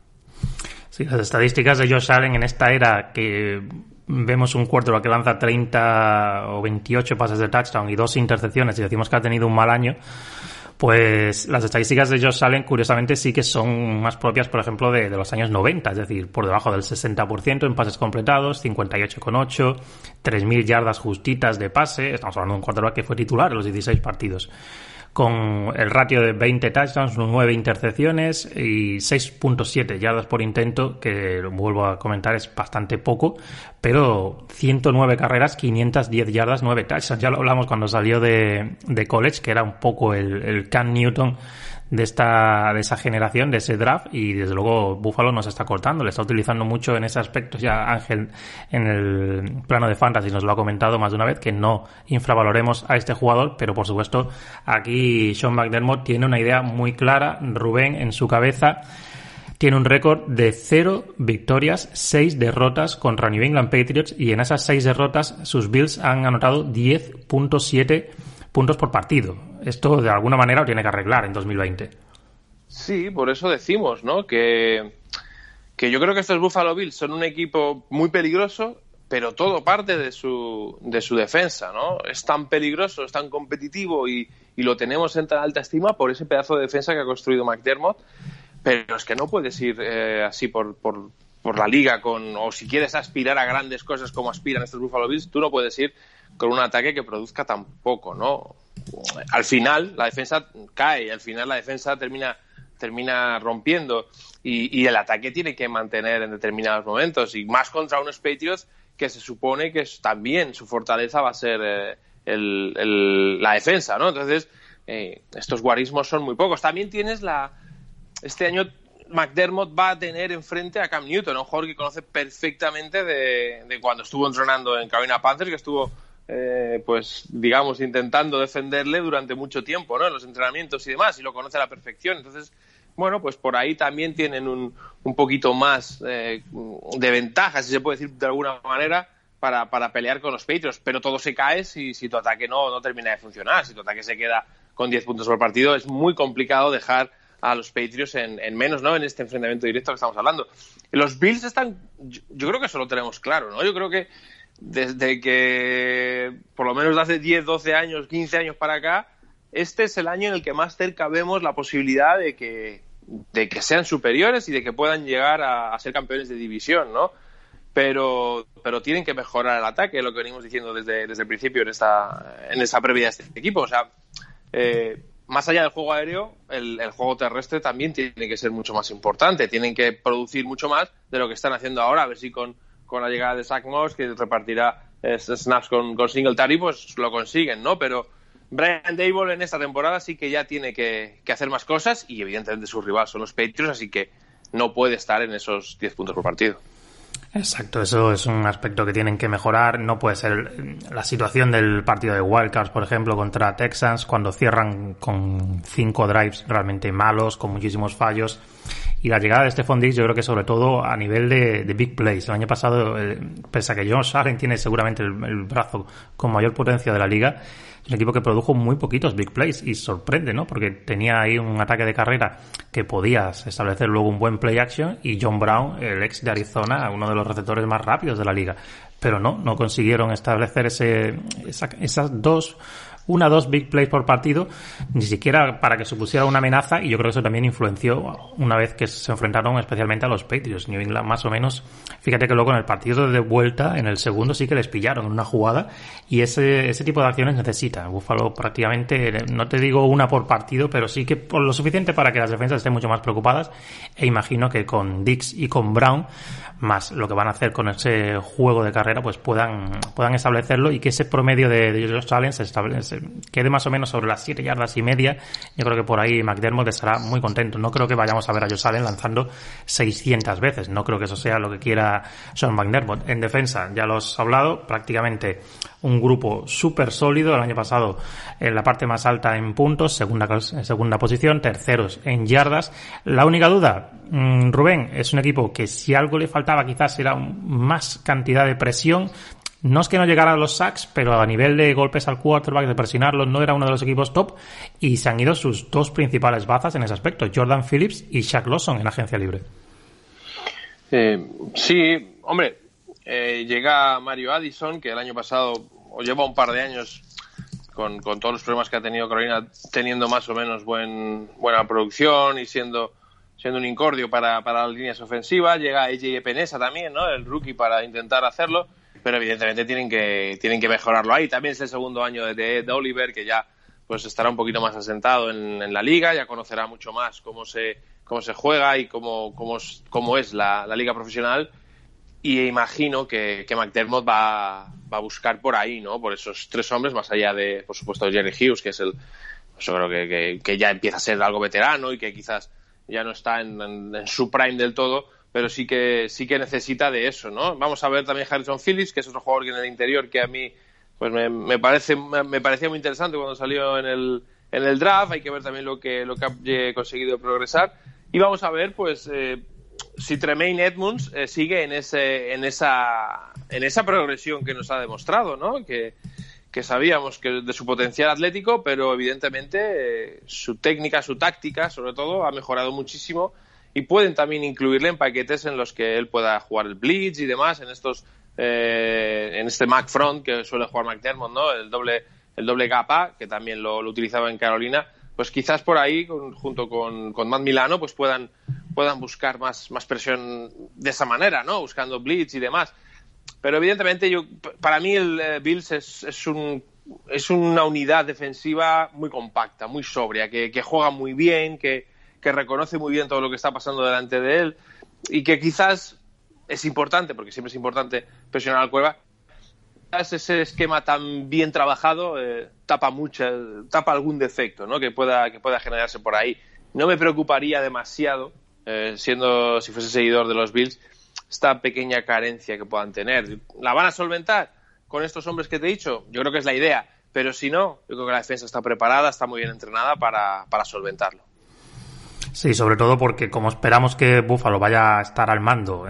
Sí, las estadísticas de Josh Allen en esta era que vemos un quarterback que lanza treinta o veintiocho pases de touchdown y dos intercepciones y decimos que ha tenido un mal año, pues las estadísticas de Josh Allen curiosamente sí que son más propias, por ejemplo, de, de los años noventa, es decir, por debajo del sesenta por ciento en pases completados, cincuenta y ocho coma ocho, tres mil yardas justitas de pase. Estamos hablando de un quarterback que fue titular en los dieciséis partidos, con el ratio de veinte touchdowns, nueve intercepciones y seis punto siete yardas por intento, que vuelvo a comentar es bastante poco, pero ciento nueve carreras, quinientas diez yardas, nueve touchdowns. Ya lo hablamos cuando salió de, de college, que era un poco el, el Cam Newton de esta de esa generación, de ese draft, y desde luego Buffalo nos está cortando, le está utilizando mucho en ese aspecto. Ya Ángel en el plano de fantasy nos lo ha comentado más de una vez, que no infravaloremos a este jugador, pero por supuesto aquí Sean McDermott tiene una idea muy clara. Rubén, en su cabeza tiene un récord de cero victorias, seis derrotas contra New England Patriots, y en esas seis derrotas sus Bills han anotado diez punto siete puntos por partido. Esto de alguna manera lo tiene que arreglar en dos mil veinte. Sí, por eso decimos, ¿no? Que, que yo creo que estos Buffalo Bills son un equipo muy peligroso, pero todo parte de su, de su defensa, ¿no? Es tan peligroso, es tan competitivo, y, y lo tenemos en tan alta estima por ese pedazo de defensa que ha construido McDermott, pero es que no puedes ir eh, así por, por, por la liga con, o si quieres aspirar a grandes cosas como aspiran estos Buffalo Bills, tú no puedes ir con un ataque que produzca tan poco, ¿no? Al final la defensa cae, al final la defensa termina termina rompiendo, y, y el ataque tiene que mantener en determinados momentos, y más contra unos Patriots que se supone que es, también su fortaleza va a ser eh, el, el, la defensa, ¿no? Entonces eh, estos guarismos son muy pocos. También tienes la este año McDermott va a tener enfrente a Cam Newton, un jugador que conoce perfectamente de, de cuando estuvo entrenando en Carolina Panthers, que estuvo Eh, pues digamos intentando defenderle durante mucho tiempo, ¿no? En los entrenamientos y demás, y lo conoce a la perfección. Entonces, bueno, pues por ahí también tienen un, un poquito más eh, de ventaja, si se puede decir de alguna manera, para, para pelear con los Patriots, pero todo se cae si, si tu ataque no, no termina de funcionar. Si tu ataque se queda con diez puntos por partido, es muy complicado dejar a los Patriots en, en menos, ¿no? En este enfrentamiento directo que estamos hablando. Los Bills están, yo, yo creo que eso lo tenemos claro, ¿no? Yo creo que desde que, por lo menos de hace diez, doce años, quince años para acá, este es el año en el que más cerca vemos la posibilidad de que, de que sean superiores y de que puedan llegar a, a ser campeones de división, ¿no? Pero, pero tienen que mejorar el ataque, lo que venimos diciendo desde, desde el principio en esta, en esta previa de este equipo. O sea, eh, más allá del juego aéreo, el, el juego terrestre también tiene que ser mucho más importante. Tienen que producir mucho más de lo que están haciendo ahora. A ver si con, con la llegada de Zach Moss, que repartirá eh, snaps con, con Singletary, pues lo consiguen, ¿no? Pero Brian Daboll en esta temporada sí que ya tiene que, que hacer más cosas y evidentemente su rival son los Patriots, así que no puede estar en esos diez puntos por partido. Exacto, eso es un aspecto que tienen que mejorar. No puede ser la situación del partido de Wildcards, por ejemplo, contra Texans, cuando cierran con cinco drives realmente malos, con muchísimos fallos. Y la llegada de Stephon Diggs, yo creo que sobre todo a nivel de, de big plays. El año pasado, eh, pese a que Josh Allen tiene seguramente el, el brazo con mayor potencia de la liga, es un equipo que produjo muy poquitos big plays y sorprende, ¿no? Porque tenía ahí un ataque de carrera que podías establecer luego un buen play action, y John Brown, el ex de Arizona, uno de los receptores más rápidos de la liga. Pero no, no consiguieron establecer ese, esa, esas dos, una, dos big plays por partido, ni siquiera para que supusiera una amenaza, y yo creo que eso también influenció una vez que se enfrentaron especialmente a los Patriots. New England más o menos, fíjate que luego en el partido de vuelta, en el segundo sí que les pillaron en una jugada, y ese, ese tipo de acciones necesita. Buffalo prácticamente, no te digo una por partido, pero sí que por lo suficiente para que las defensas estén mucho más preocupadas, e imagino que con Diggs y con Brown, más lo que van a hacer con ese juego de carrera, pues puedan, puedan establecerlo, y que ese promedio de, de Josh Allen se establece, quede más o menos sobre las siete yardas y media. Yo creo que por ahí McDermott estará muy contento. No creo que vayamos a ver a Josh Allen lanzando seiscientas veces. No creo que eso sea lo que quiera Sean McDermott. En defensa, ya lo has hablado, prácticamente un grupo súper sólido. El año pasado en la parte más alta en puntos, segunda, segunda posición, terceros en yardas. La única duda, mmm, Rubén, es un equipo que si algo le faltaba quizás era un, más cantidad de presión. No es que no llegara a los sacks, pero a nivel de golpes al quarterback, de presionarlos, no era uno de los equipos top, y se han ido sus dos principales bazas en ese aspecto, Jordan Phillips y Shaq Lawson en agencia libre. Eh, sí, hombre, eh, llega Mario Addison, que el año pasado, o lleva un par de años con, con todos los problemas que ha tenido Carolina, teniendo más o menos buen, buena producción y siendo, siendo un incordio para, para las líneas ofensivas. Llega A J Epenesa también, ¿no? El rookie, para intentar hacerlo. Pero evidentemente tienen que tienen que mejorarlo ahí. También es el segundo año de, de, de Oliver, que ya pues estará un poquito más asentado en, en la liga, ya conocerá mucho más cómo se cómo se juega y cómo cómo es, cómo es la, la liga profesional. Y imagino que, que McDermott va, va a buscar por ahí, ¿no? Por esos tres hombres, más allá de, por supuesto, Jerry Hughes, que es el, pues yo creo que, que, que ya empieza a ser algo veterano y que quizás ya no está en, en, en su prime del todo, pero sí que sí que necesita de eso, ¿no? Vamos a ver también Harrison Phillips, que es otro jugador que en el interior que a mí pues me, me parece me parecía muy interesante cuando salió en el en el draft. Hay que ver también lo que lo que ha conseguido progresar, y vamos a ver pues eh, si Tremaine Edmunds eh, sigue en ese en esa en esa progresión que nos ha demostrado, ¿no? Que que sabíamos que de su potencial atlético, pero evidentemente eh, su técnica, su táctica, sobre todo, ha mejorado muchísimo. Y pueden también incluirle en paquetes en los que él pueda jugar el blitz y demás, en estos eh, en este Mac front que suele jugar McDermott, ¿no? El doble el doble gap, que también lo, lo utilizaba en Carolina. Pues quizás por ahí, con, junto con, con Matt Milano, pues puedan puedan buscar más, más presión de esa manera, ¿no? Buscando blitz y demás. Pero evidentemente yo para mí el eh, Bills es, es un es una unidad defensiva muy compacta, muy sobria, que, que juega muy bien, que que reconoce muy bien todo lo que está pasando delante de él, y que quizás es importante, porque siempre es importante presionar al quarterback. Quizás ese esquema tan bien trabajado eh, tapa mucha, tapa algún defecto, ¿no? que pueda que pueda generarse por ahí. No me preocuparía demasiado, eh, siendo si fuese seguidor de los Bills, esta pequeña carencia que puedan tener. ¿La van a solventar con estos hombres que te he dicho? Yo creo que es la idea, pero si no, yo creo que la defensa está preparada, está muy bien entrenada para, para solventarlo. Sí, sobre todo porque como esperamos que Buffalo vaya a estar al mando en, en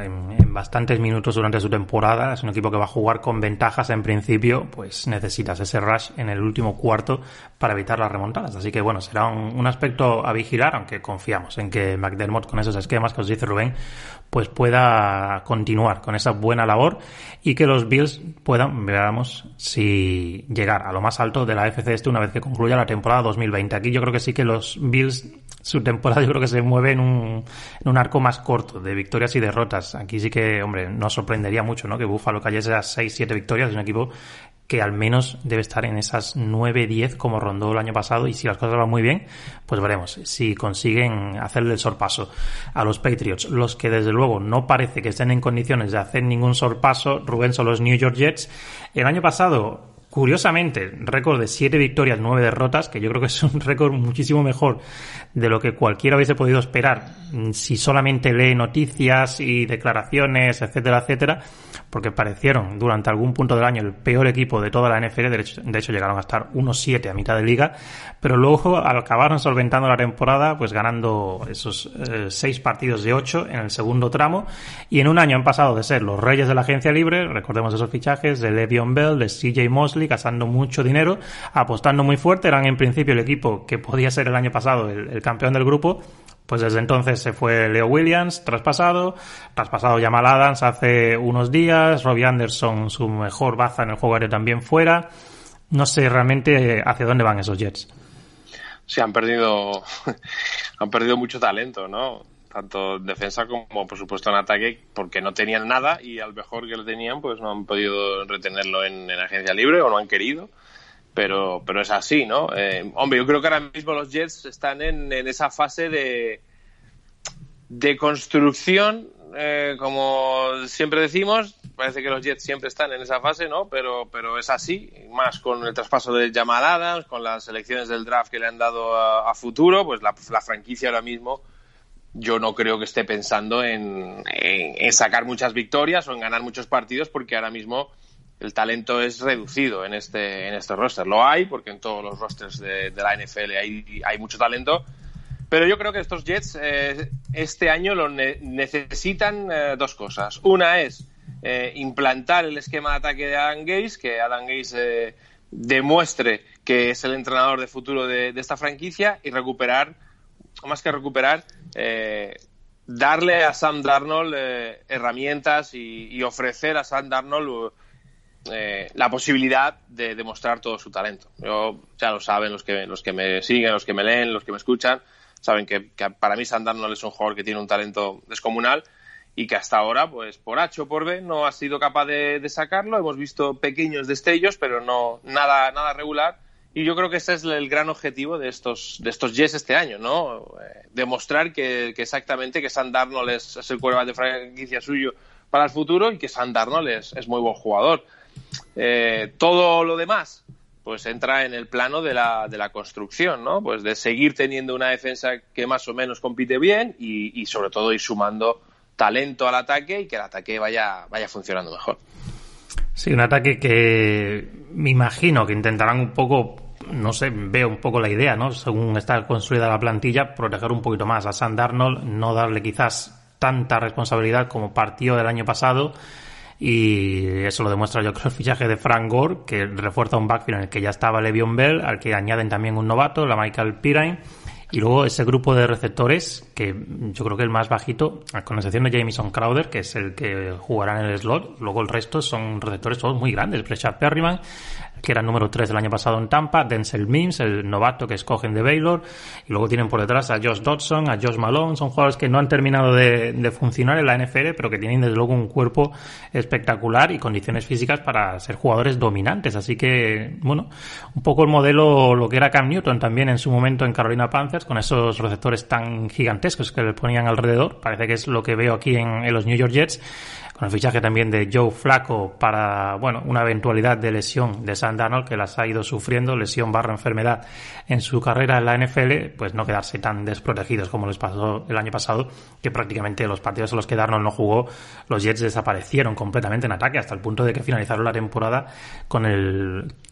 bastantes minutos durante su temporada, es un equipo que va a jugar con ventajas en principio, pues necesitas ese rush en el último cuarto para evitar las remontadas. Así que bueno, será un, un aspecto a vigilar, aunque confiamos en que McDermott, con esos esquemas que os dice Rubén, pues pueda continuar con esa buena labor y que los Bills puedan, veamos, si llegar a lo más alto de la A F C Este una vez que concluya la temporada dos mil veinte. Aquí yo creo que sí que los Bills, su temporada yo creo que se mueve en un, en un arco más corto de victorias y derrotas. Aquí sí que, hombre, nos sorprendería mucho, ¿no?, que Buffalo cayese a seis siete victorias. Es un equipo que al menos debe estar en esas nueve diez como rondó el año pasado, y si las cosas van muy bien, pues veremos si consiguen hacerle el sorpaso a los Patriots. Los que desde luego no parece que estén en condiciones de hacer ningún sorpaso, Rubén, son los New York Jets. El año pasado, curiosamente, récord de siete victorias, nueve derrotas, que yo creo que es un récord muchísimo mejor de lo que cualquiera hubiese podido esperar si solamente lee noticias y declaraciones, etcétera, etcétera, porque parecieron durante algún punto del año el peor equipo de toda la N F L. De hecho, de hecho llegaron a estar uno siete a mitad de liga, pero luego acabaron solventando la temporada pues ganando esos eh, seis partidos de ocho en el segundo tramo, y en un año han pasado de ser los reyes de la agencia libre, recordemos esos fichajes de Le'Veon Bell, de C J Mosley, gastando mucho dinero, apostando muy fuerte. Eran en principio el equipo que podía ser el año pasado el, el campeón del grupo. Pues desde entonces se fue Leo Williams, traspasado, traspasado Jamal Adams hace unos días, Robbie Anderson, su mejor baza en el juego aéreo, también fuera. No sé realmente hacia dónde van esos Jets. Sí, han perdido, han perdido mucho talento, ¿no? Tanto en defensa como, por supuesto, en ataque, porque no tenían nada, y al mejor que lo tenían, pues no han podido retenerlo en, en agencia libre, o no han querido. Pero, pero es así, ¿no? Eh, hombre, yo creo que ahora mismo los Jets están en, en esa fase de, de construcción, eh, como siempre decimos. Parece que los Jets siempre están en esa fase, ¿no? Pero, pero es así, más con el traspaso de Jamal Adams, con las elecciones del draft que le han dado a, a futuro, pues la, la franquicia ahora mismo yo no creo que esté pensando en, en, en sacar muchas victorias o en ganar muchos partidos, porque ahora mismo el talento es reducido en este en este roster. Lo hay, porque en todos los rosters de, de la N F L hay, hay mucho talento, pero yo creo que estos Jets eh, este año lo ne- necesitan eh, dos cosas. Una es eh, implantar el esquema de ataque de Adam Gase, que Adam Gase eh, demuestre que es el entrenador de futuro de, de esta franquicia, y recuperar, o más que recuperar, eh, darle a Sam Darnold eh, herramientas y, y ofrecer a Sam Darnold Eh, la posibilidad de demostrar todo su talento. Yo, ya lo saben los que los que me siguen, los que me leen, los que me escuchan, saben que, que para mí Sam Darnold es un jugador que tiene un talento descomunal, y que hasta ahora, pues por H o por B, no ha sido capaz de, de sacarlo. Hemos visto pequeños destellos, pero no nada nada regular, y yo creo que ese es el gran objetivo de estos de estos Jets este año, ¿no? Eh, demostrar que, que exactamente que Sam Darnold es, es el quarterback de franquicia suyo para el futuro, y que Sam Darnold es, es muy buen jugador. Eh, todo lo demás pues entra en el plano de la, de la construcción, ¿no? Pues de seguir teniendo una defensa que más o menos compite bien, y, y sobre todo ir sumando talento al ataque, y que el ataque vaya, vaya funcionando mejor. Sí, un ataque que me imagino que intentarán un poco, no sé, veo un poco la idea, ¿no? Según está construida la plantilla, proteger un poquito más a Sam Darnold, no darle quizás tanta responsabilidad como partió del año pasado. Y eso lo demuestra, yo creo, el fichaje de Frank Gore, que refuerza un backfield en el que ya estaba Le'Veon Bell, al que añaden también un novato, la Michael Pirine, y luego ese grupo de receptores, que yo creo que el más bajito, con excepción de Jamison Crowder, que es el que jugará en el slot. Luego el resto son receptores todos muy grandes. Breshad Perryman, que era el número tres del año pasado en Tampa, Denzel Mims, el novato que escogen de Baylor, y luego tienen por detrás a Josh Dodson, a Josh Malone. Son jugadores que no han terminado de, de funcionar en la N F L, pero que tienen desde luego un cuerpo espectacular y condiciones físicas para ser jugadores dominantes. Así que, bueno, un poco el modelo, lo que era Cam Newton también en su momento en Carolina Panthers, con esos receptores tan gigantescos que le ponían alrededor. Parece que es lo que veo aquí en, en los New York Jets, con el fichaje también de Joe Flacco para, bueno, una eventualidad de lesión de Sam Darnold, que las ha ido sufriendo, lesión barra enfermedad en su carrera en la N F L, pues no quedarse tan desprotegidos como les pasó el año pasado, que prácticamente los partidos en los que Darnold no jugó, los Jets desaparecieron completamente en ataque, hasta el punto de que finalizaron la temporada con el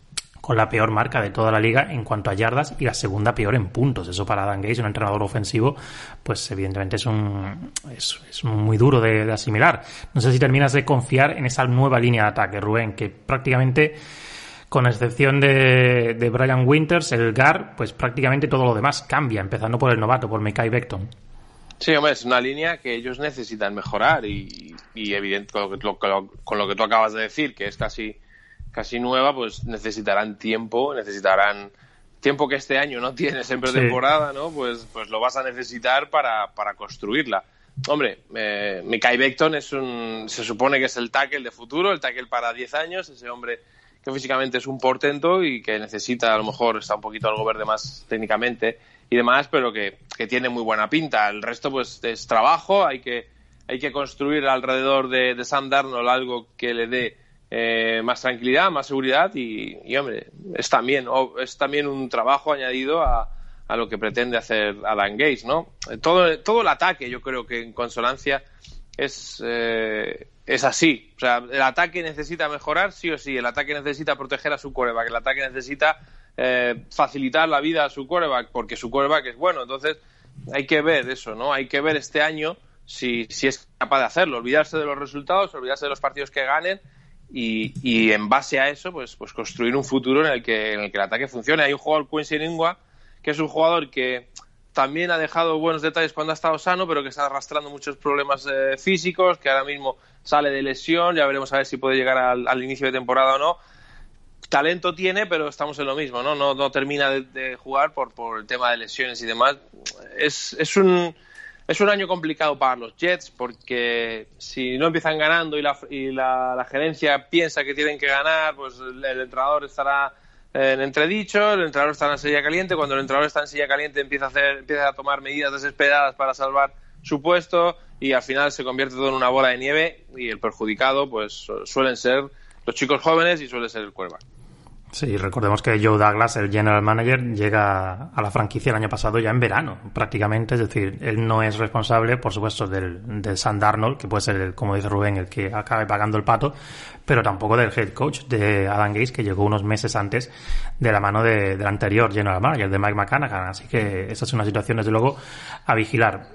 con la peor marca de toda la liga en cuanto a yardas y la segunda peor en puntos. Eso para Adam Gase, un entrenador ofensivo, pues evidentemente es un es, es muy duro de, de asimilar. No sé si terminas de confiar en esa nueva línea de ataque, Rubén, que prácticamente, con excepción de, de Brian Winters, el guard, pues prácticamente todo lo demás cambia, empezando por el novato, por Mekhi Becton. Sí, hombre, es una línea que ellos necesitan mejorar y, y evidente, con lo, que, lo, con lo que tú acabas de decir, que es casi, casi nueva, pues necesitarán tiempo, necesitarán tiempo que este año no tienes en pretemporada, sí. ¿no? Pues, pues lo vas a necesitar para, para construirla. Hombre, eh, Mekhi Becton es un, se supone que es el tackle de futuro, el tackle para diez años, ese hombre que físicamente es un portento y que necesita, a lo mejor está un poquito algo verde más técnicamente y demás, pero que, que tiene muy buena pinta. El resto pues es trabajo, hay que, hay que construir alrededor de, de Sam Darnold algo que le dé eh, más tranquilidad, más seguridad y, y hombre, es también, es también un trabajo añadido a, a lo que pretende hacer Adam Gase, ¿no? Todo, todo el ataque, yo creo que en consonancia es, eh, es así. O sea, el ataque necesita mejorar, sí o sí. El ataque necesita proteger a su quarterback. El ataque necesita eh, facilitar la vida a su quarterback, porque su quarterback es bueno. Entonces, hay que ver eso, ¿no? Hay que ver este año si, si es capaz de hacerlo. Olvidarse de los resultados, olvidarse de los partidos que ganen y, y en base a eso, pues, pues construir un futuro en el que, en el que el ataque funcione. Hay un jugador, Quincy Enunwa, que es un jugador que también ha dejado buenos detalles cuando ha estado sano, pero que está arrastrando muchos problemas eh, físicos, que ahora mismo sale de lesión, ya veremos a ver si puede llegar al, al inicio de temporada o no. Talento tiene, pero estamos en lo mismo, ¿no? No, no termina de, de jugar por, por el tema de lesiones y demás. Es, es, un, es un año complicado para los Jets, porque si no empiezan ganando y la, y la, la gerencia piensa que tienen que ganar, pues el, el entrenador estará en entredicho, el entrenador está en silla caliente. Cuando el entrenador está en silla caliente empieza a hacer, empieza a tomar medidas desesperadas para salvar su puesto y al final se convierte todo en una bola de nieve y el perjudicado pues suelen ser los chicos jóvenes y suele ser el quarterback. Sí, recordemos que Joe Douglas, el general manager, llega a la franquicia el año pasado ya en verano, prácticamente. Es decir, él no es responsable, por supuesto, del, del Sam Darnold, que puede ser, el, como dice Rubén, el que acabe pagando el pato, pero tampoco del head coach de Adam Gase, que llegó unos meses antes de la mano de, del anterior general manager, de Mike McCannahan. Así que esa es una situación, desde luego, a vigilar.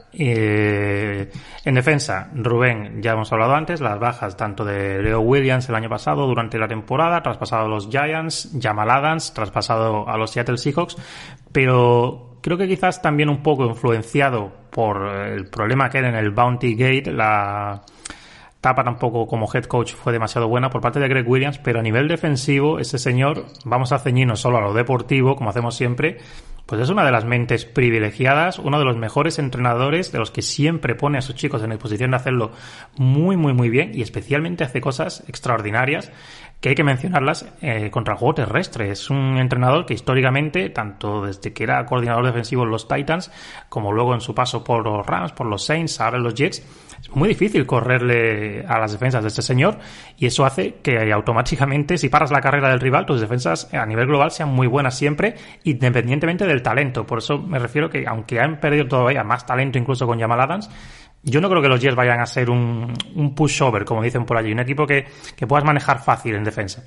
Eh, en defensa, Rubén, ya hemos hablado antes, las bajas tanto de Leo Williams el año pasado durante la temporada, traspasado a los Giants, Jamal Adams, traspasado a los Seattle Seahawks, pero creo que quizás también un poco influenciado por el problema que era en el Bounty Gate, la etapa tampoco como head coach fue demasiado buena por parte de Greg Williams, pero a nivel defensivo ese señor, vamos a ceñirnos solo a lo deportivo, como hacemos siempre, pues es una de las mentes privilegiadas, uno de los mejores entrenadores, de los que siempre pone a sus chicos en disposición de hacerlo muy, muy, muy bien, y especialmente hace cosas extraordinarias que hay que mencionarlas eh, contra el juego terrestre. Es un entrenador que históricamente, tanto desde que era coordinador defensivo en los Titans, como luego en su paso por los Rams, por los Saints, ahora en los Jets, es muy difícil correrle a las defensas de este señor, y eso hace que automáticamente, si paras la carrera del rival, tus defensas a nivel global sean muy buenas siempre, independientemente del talento. Por eso me refiero que, aunque han perdido todavía más talento incluso con Jamal Adams, yo no creo que los Jets vayan a ser un, un pushover, como dicen por allí, un equipo que, que puedas manejar fácil en defensa.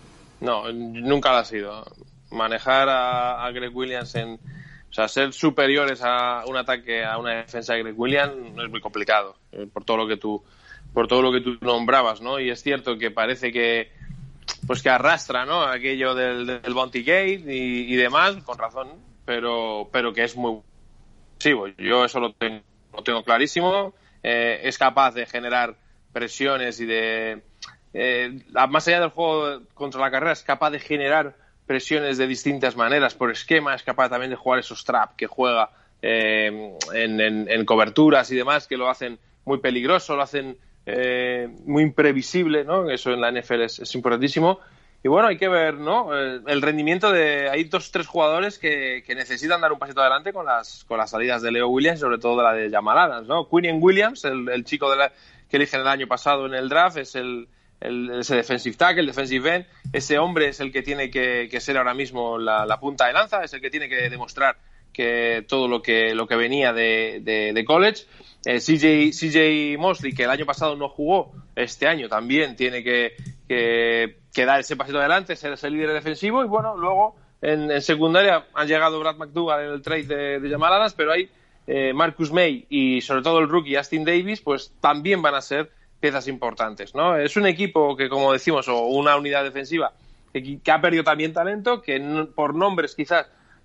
No, nunca lo ha sido. Manejar a, a Greg Williams en... O sea, ser superiores a un ataque, a una defensa de Greg Williams no es muy complicado, eh, por todo lo que tú por todo lo que tú nombrabas, ¿no? Y es cierto que parece que pues que arrastra, ¿no? Aquello del, del Bounty Gate y, y demás, con razón, pero pero que es muy positivo. Yo eso lo tengo, lo tengo clarísimo. Eh, es capaz de generar presiones y de... Eh, más allá del juego contra la carrera, es capaz de generar presiones de distintas maneras, por esquema, es capaz también de jugar esos trap que juega eh, en, en, en coberturas y demás, que lo hacen muy peligroso, lo hacen eh, muy imprevisible, ¿no? Eso en la N F L es, es importantísimo. Y bueno, hay que ver, ¿no? El, el rendimiento de... Hay dos tres jugadores que, que necesitan dar un pasito adelante con las con las salidas de Leo Williams, sobre todo de la de Jamal Adams, ¿no? Quinnen Williams, el, el chico de la, que eligen el año pasado en el draft, es el El, ese defensive tackle, el defensive end, ese hombre es el que tiene que, que ser ahora mismo la, la punta de lanza, es el que tiene que demostrar que todo lo que lo que venía de, de, de college. eh, C J C J Mosley, que el año pasado no jugó, este año también tiene que, que, que da ese pasito adelante, ser ese líder defensivo, y bueno, luego en, en secundaria han llegado Brad McDougall en el trade de, de Jamal Adams, pero hay eh, Marcus May y sobre todo el rookie Austin Davis, pues también van a ser piezas importantes, ¿no? Es un equipo que, como decimos, o una unidad defensiva que, que ha perdido también talento, que no, por nombres quizás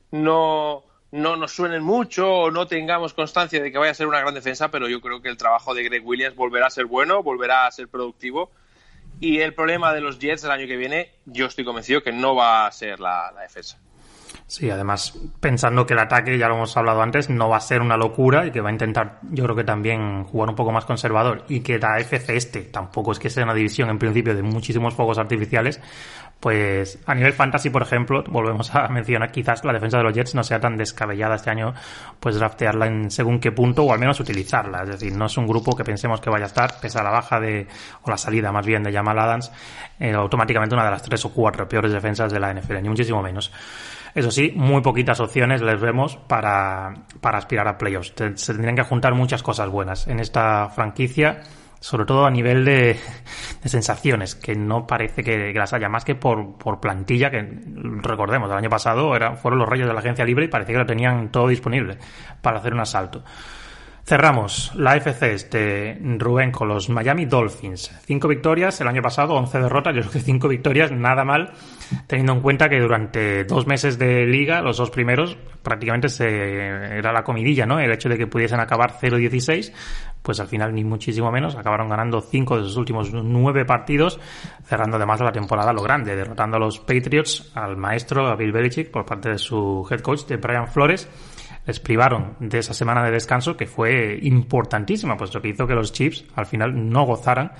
no, no nos suenen mucho o no tengamos constancia de que vaya a ser una gran defensa, pero yo creo que el trabajo de Greg Williams volverá a ser bueno, volverá a ser productivo, y el problema de los Jets el año que viene, yo estoy convencido que no va a ser la, la defensa. Sí, además, pensando que el ataque, ya lo hemos hablado antes, no va a ser una locura y que va a intentar, yo creo que también jugar un poco más conservador, y que la A F C este tampoco es que sea una división en principio de muchísimos fuegos artificiales, pues a nivel fantasy, por ejemplo, volvemos a mencionar, quizás la defensa de los Jets no sea tan descabellada este año, pues draftearla en según qué punto, o al menos utilizarla. Es decir, no es un grupo que pensemos que vaya a estar, pese a la baja de, o la salida más bien de Jamal Adams, eh, automáticamente una de las tres o cuatro peores defensas de la N F L, ni muchísimo menos. Eso sí, muy poquitas opciones les vemos para, para aspirar a playoffs. Te, se tendrían que juntar muchas cosas buenas en esta franquicia, sobre todo a nivel de, de sensaciones, que no parece que, que las haya, más que por, por plantilla, que recordemos, el año pasado era, fueron los reyes de la agencia libre y parecía que lo tenían todo disponible para hacer un asalto. Cerramos la A F C este, Rubén, con los Miami Dolphins. Cinco victorias el año pasado, once derrotas. Yo creo que cinco victorias, nada mal, teniendo en cuenta que durante dos meses de liga, los dos primeros, prácticamente se, era la comidilla, ¿no? El hecho de que pudiesen acabar cero dieciséis, pues al final ni muchísimo menos. Acabaron ganando cinco de sus últimos nueve partidos, cerrando además la temporada a lo grande, derrotando a los Patriots, al maestro, a Bill Belichick, por parte de su head coach, de Brian Flores. Les privaron de esa semana de descanso, que fue importantísima, puesto que hizo que los Chiefs al final no gozaran,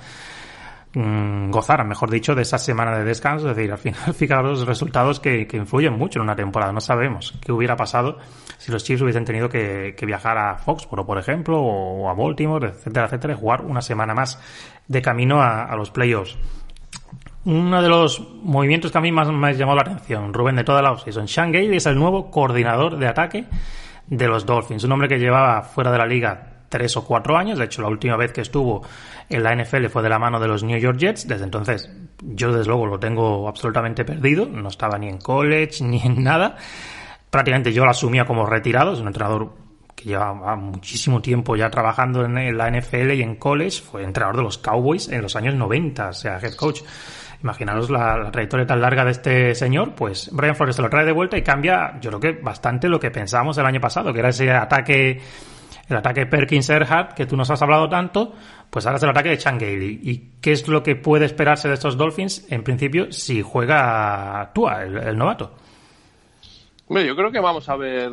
mmm, gozaran, mejor dicho, de esa semana de descanso. Es decir, al final, fijaros los resultados que, que influyen mucho en una temporada. No sabemos qué hubiera pasado si los Chiefs hubiesen tenido que, que viajar a Foxborough, por ejemplo, o a Baltimore, etcétera, etcétera, y jugar una semana más de camino a, a los playoffs. Uno de los movimientos que a mí más me ha llamado la atención, Rubén, de toda la offseason, Sean Gailey es el nuevo coordinador de ataque de los Dolphins, un hombre que llevaba fuera de la liga tres o cuatro años. De hecho, la última vez que estuvo en la N F L fue de la mano de los New York Jets. Desde entonces, yo desde luego lo tengo absolutamente perdido, no estaba ni en college ni en nada, prácticamente yo lo asumía como retirado. Es un entrenador que llevaba muchísimo tiempo ya trabajando en la N F L y en college, fue entrenador de los Cowboys en los años noventa, o sea, head coach. Imaginaros la, la trayectoria tan larga de este señor. Pues Brian Flores se lo trae de vuelta y cambia, yo creo que bastante lo que pensábamos el año pasado, que era ese ataque, el ataque Perkins-Erhardt, que tú nos has hablado tanto, pues ahora es el ataque de Sean Gailey. ¿Y qué es lo que puede esperarse de estos Dolphins, en principio, si juega Tua, el, el novato? Bueno, yo creo que vamos a ver.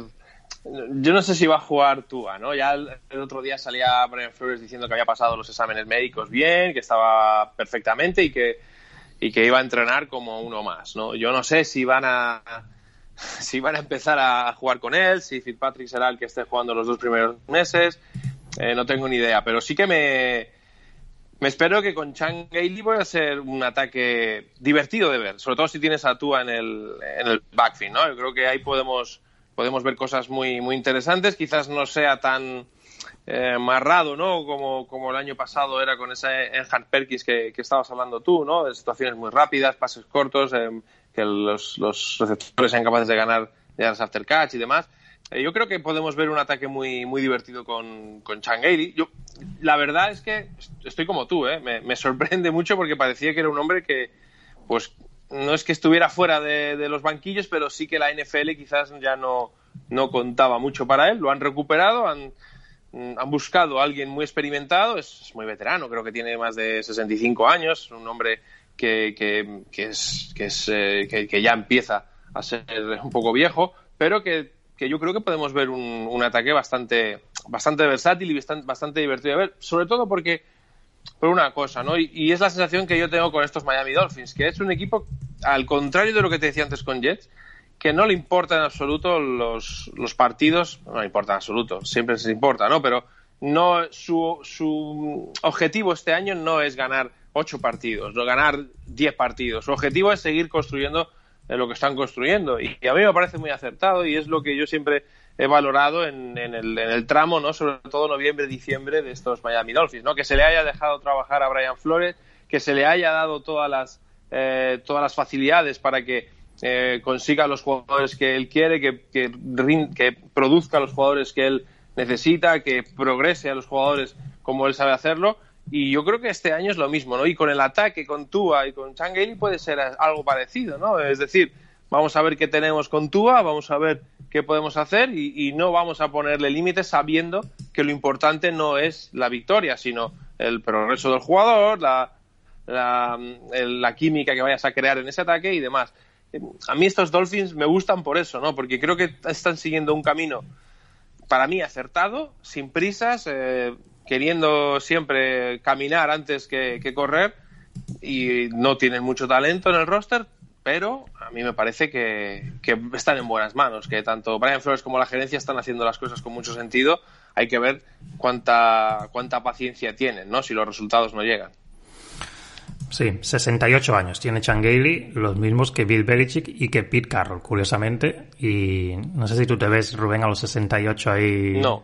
Yo no sé si va a jugar Tua, ¿no? Ya el, el otro día salía Brian Flores diciendo que había pasado los exámenes médicos bien, que estaba perfectamente y que y que iba a entrenar como uno más, ¿no? Yo no sé si van a si van a empezar a jugar con él, si Fitzpatrick será el que esté jugando los dos primeros meses, eh, no tengo ni idea, pero sí que me me espero que con Sean Gailey vaya a ser un ataque divertido de ver, sobre todo si tienes a Tua en el en el backfield, ¿no? Yo creo que ahí podemos podemos ver cosas muy muy interesantes, quizás no sea tan Eh, amarrado, ¿no? Como, como el año pasado era con ese Enhanced Perkins que, que estabas hablando tú, ¿no? De situaciones muy rápidas, pases cortos, eh, que los, los receptores sean capaces de ganar yardas after catch y demás. Eh, yo creo que podemos ver un ataque muy, muy divertido con, con Sean Gailey. Yo, la verdad es que estoy como tú, ¿eh? Me, me sorprende mucho porque parecía que era un hombre que, pues, no es que estuviera fuera de, de los banquillos, pero sí que la N F L quizás ya no, no contaba mucho para él. Lo han recuperado, han han buscado a alguien muy experimentado, es, es muy veterano, creo que tiene más de sesenta y cinco años, un hombre que, que, que, es, que, es, eh, que, que ya empieza a ser un poco viejo, pero que, que yo creo que podemos ver un, un ataque bastante, bastante versátil y bastante, bastante divertido de ver, sobre todo porque, por una cosa, ¿no? Y, y es la sensación que yo tengo con estos Miami Dolphins, que es un equipo, al contrario de lo que te decía antes con Jets, que no le importa en absoluto los, los partidos, no le importa en absoluto, siempre les importa, ¿no? Pero no su, su objetivo este año no es ganar ocho partidos, no ganar diez partidos. Su objetivo es seguir construyendo lo que están construyendo. Y, y a mí me parece muy acertado y es lo que yo siempre he valorado en, en, el, en el tramo, ¿no? Sobre todo noviembre, diciembre de estos Miami Dolphins, ¿no? Que se le haya dejado trabajar a Brian Flores, que se le haya dado todas las, eh, todas las facilidades para que eh, consiga los jugadores que él quiere, que, que, que produzca los jugadores que él necesita, que progrese a los jugadores como él sabe hacerlo. Y yo creo que este año es lo mismo, ¿no? Y con el ataque, con Tua y con Chan Gailey puede ser algo parecido, ¿no? Es decir, vamos a ver qué tenemos con Tua, vamos a ver qué podemos hacer y, y no vamos a ponerle límites sabiendo que lo importante no es la victoria, sino el progreso del jugador, la, la, la química que vayas a crear en ese ataque y demás. A mí estos Dolphins me gustan por eso, ¿no? Porque creo que están siguiendo un camino, para mí, acertado, sin prisas, eh, queriendo siempre caminar antes que, que correr, y no tienen mucho talento en el roster, pero a mí me parece que, que están en buenas manos, que tanto Brian Flores como la gerencia están haciendo las cosas con mucho sentido. Hay que ver cuánta, cuánta paciencia tienen, ¿no? Si los resultados no llegan. Sí, sesenta y ocho años tiene Chan Gailey, los mismos que Bill Belichick y que Pete Carroll, curiosamente. Y no sé si tú te ves, Rubén, a los sesenta y ocho ahí... No.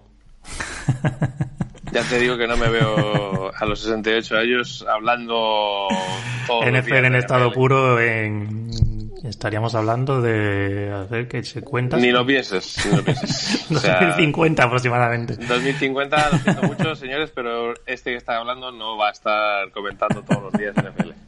Ya te digo que no me veo a los sesenta y ocho años hablando todo N F L en estado puro, en... estaríamos hablando de... a ver, ¿qué se cuenta? Ni lo pienses, ni lo pienses. O sea, dos mil cincuenta aproximadamente. dos mil cincuenta, lo siento mucho, señores, pero este que está hablando no va a estar comentando todos los días N F L.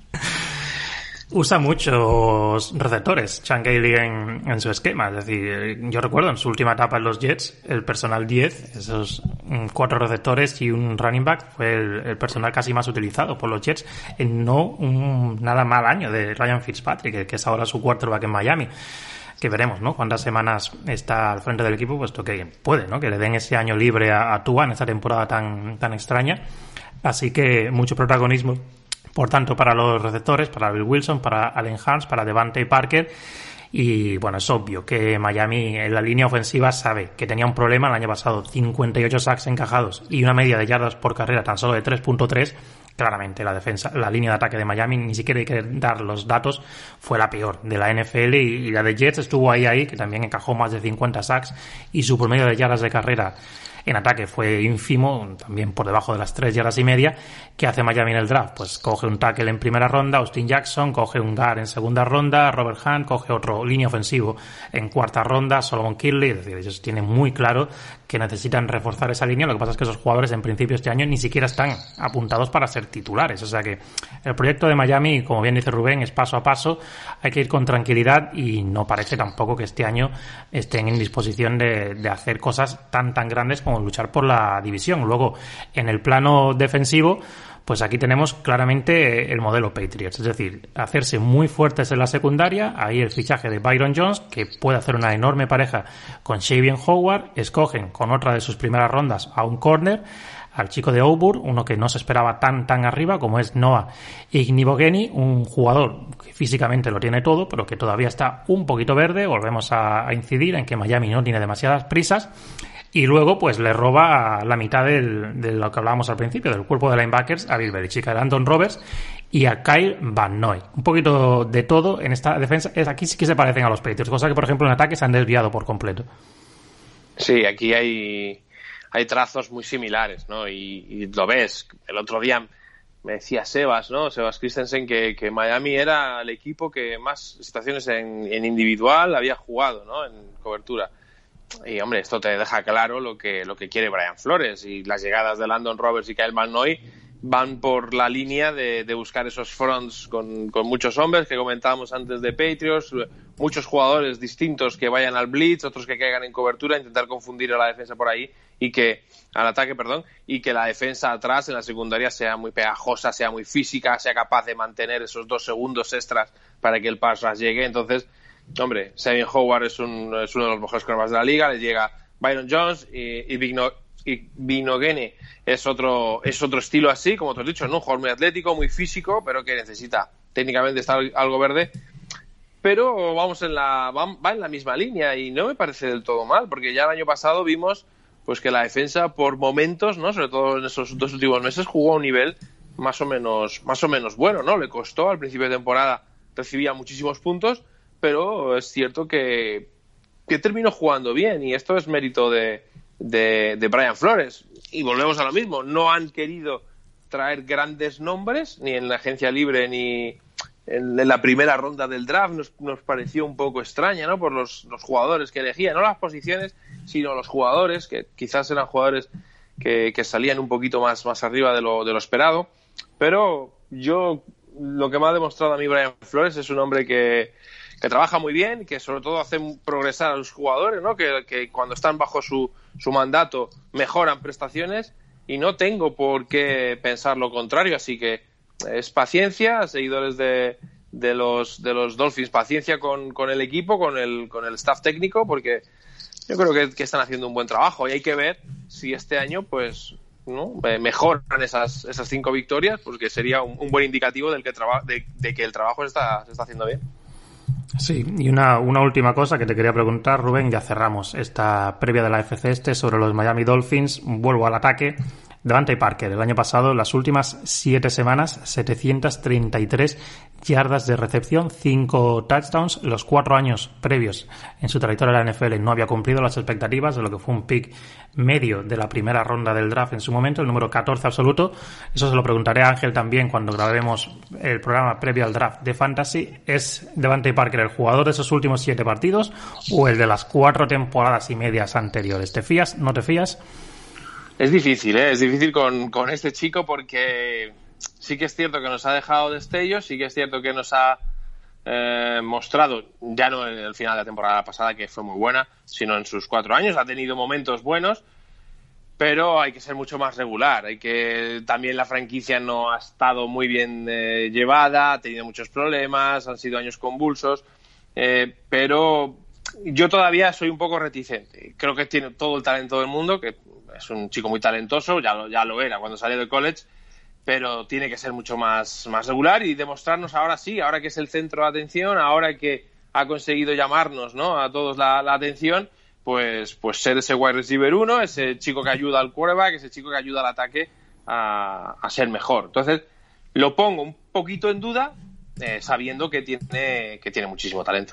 Usa muchos receptores Chan Gailey en, en su esquema. Es decir, yo recuerdo en su última etapa en los Jets, el personal diez, esos cuatro receptores y un running back, fue el, el personal casi más utilizado por los Jets en no un nada mal año de Ryan Fitzpatrick, que, que es ahora su quarterback en Miami. Que veremos, ¿no? Cuántas semanas está al frente del equipo, puesto que puede, ¿no? Que le den ese año libre a, a Tua en esta temporada tan, tan extraña. Así que mucho protagonismo, por tanto, para los receptores, para Bill Wilson, para Allen Hurts, para Devante Parker. Y bueno, es obvio que Miami en la línea ofensiva sabe que tenía un problema el año pasado, cincuenta y ocho sacks encajados y una media de yardas por carrera tan solo de tres punto tres. Claramente la defensa, la línea de ataque de Miami, ni siquiera hay que dar los datos, fue la peor de la N F L, y la de Jets estuvo ahí ahí, que también encajó más de cincuenta sacks y su promedio de yardas de carrera en ataque fue ínfimo, también por debajo de las tres yardas y media. ¿Qué hace Miami en el draft? Pues coge un tackle en primera ronda, Austin Jackson, coge un guard en segunda ronda, Robert Hunt, coge otro línea ofensivo en cuarta ronda, Solomon Kinley. Es decir, ellos tienen muy claro que necesitan reforzar esa línea. Lo que pasa es que esos jugadores en principio este año ni siquiera están apuntados para ser titulares. O sea que el proyecto de Miami, como bien dice Rubén, es paso a paso, hay que ir con tranquilidad y no parece tampoco que este año estén en disposición de, de hacer cosas tan tan grandes como luchar por la división. Luego, en el plano defensivo, pues aquí tenemos claramente el modelo Patriots, es decir, hacerse muy fuertes en la secundaria. Ahí el fichaje de Byron Jones, que puede hacer una enorme pareja con Xavier Howard. Escogen con otra de sus primeras rondas a un corner, al chico de Auburn, uno que no se esperaba tan tan arriba como es Noah Igbinoghene, un jugador que físicamente lo tiene todo, pero que todavía está un poquito verde. Volvemos a, a incidir en que Miami no tiene demasiadas prisas. Y luego, pues, le roba la mitad del, de lo que hablábamos al principio, del cuerpo de linebackers, a Bill Belichick, a Landon Roberts y a Kyle Van Noy. Un poquito de todo en esta defensa. Es, aquí sí que se parecen a los Patriots, cosa que, por ejemplo, en ataque se han desviado por completo. Sí, aquí hay, hay trazos muy similares, ¿no? Y, y lo ves. El otro día me decía Sebas, ¿no? Sebas Christensen, que, que Miami era el equipo que más situaciones en, en individual había jugado, ¿no? En cobertura. Y, hombre, esto te deja claro lo que lo que quiere Brian Flores, y las llegadas de Landon Roberts y Kyle Van Noy van por la línea de, de buscar esos fronts con, con muchos hombres que comentábamos antes de Patriots, muchos jugadores distintos que vayan al blitz, otros que caigan en cobertura, intentar confundir a la defensa por ahí y que al ataque, perdón, y que la defensa atrás en la secundaria sea muy pegajosa, sea muy física, sea capaz de mantener esos dos segundos extras para que el pass rush llegue. Entonces, hombre, Xavier Howard es, un, es uno de los mejores cornerbacks de la liga, le llega Byron Jones y, y Igbinoghene es otro es otro estilo así, como te has dicho, ¿no? Un jugador muy atlético, muy físico, pero que necesita técnicamente estar algo verde. Pero vamos en la va, va en la misma línea y no me parece del todo mal, porque ya el año pasado vimos pues que la defensa por momentos, ¿no? Sobre todo en esos dos últimos meses, jugó a un nivel más o menos más o menos bueno, ¿no? Le costó al principio de temporada, recibía muchísimos puntos, pero es cierto que, que terminó jugando bien, y esto es mérito de, de, de Brian Flores. Y volvemos a lo mismo, no han querido traer grandes nombres, ni en la agencia libre ni en, en la primera ronda del draft. Nos, nos pareció un poco extraña, ¿no? Por los, los jugadores que elegía, no las posiciones, sino los jugadores, que quizás eran jugadores que, que salían un poquito más, más arriba de lo, de lo esperado. Pero yo, lo que me ha demostrado a mí Brian Flores es un hombre que, que trabaja muy bien, que sobre todo hace progresar a los jugadores, ¿no? Que, que cuando están bajo su, su mandato mejoran prestaciones, y no tengo por qué pensar lo contrario. Así que es paciencia, seguidores de, de los de los Dolphins, paciencia con, con el equipo, con el con el staff técnico, porque yo creo que, que están haciendo un buen trabajo, y hay que ver si este año pues no mejoran esas esas cinco victorias, porque sería un, un buen indicativo del que traba, de, de que el trabajo se está, se está haciendo bien. Sí, y una, una última cosa que te quería preguntar, Rubén, ya cerramos esta previa de la A F C este sobre los Miami Dolphins. Vuelvo al ataque. Devante Parker, el año pasado, las últimas siete semanas, setecientas treinta y tres yardas de recepción, cinco touchdowns. Los cuatro años previos en su trayectoria en la N F L no había cumplido las expectativas de lo que fue un pick medio de la primera ronda del draft en su momento, el número catorce absoluto. Eso se lo preguntaré a Ángel también cuando grabemos el programa previo al draft de Fantasy. ¿Es Devante Parker el jugador de esos últimos siete partidos o el de las cuatro temporadas y medias anteriores? ¿Te fías? ¿No te fías? Es difícil, ¿eh? Es difícil con, con este chico, porque sí que es cierto que nos ha dejado destellos, sí que es cierto que nos ha eh, mostrado, ya no en el final de la temporada pasada, que fue muy buena, sino en sus cuatro años, ha tenido momentos buenos, pero hay que ser mucho más regular. Hay que también la franquicia no ha estado muy bien eh, llevada, ha tenido muchos problemas, han sido años convulsos, eh, pero yo todavía soy un poco reticente. Creo que tiene todo el talento del mundo, que es un chico muy talentoso, ya lo, ya lo era cuando salió del college, pero tiene que ser mucho más, más regular y demostrarnos ahora sí, ahora que es el centro de atención, ahora que ha conseguido llamarnos, ¿no?, a todos la, la atención, pues, pues ser ese wide receiver uno, ese chico que ayuda al quarterback, ese chico que ayuda al ataque a, a ser mejor. Entonces, lo pongo un poquito en duda, eh, sabiendo que tiene, que tiene muchísimo talento.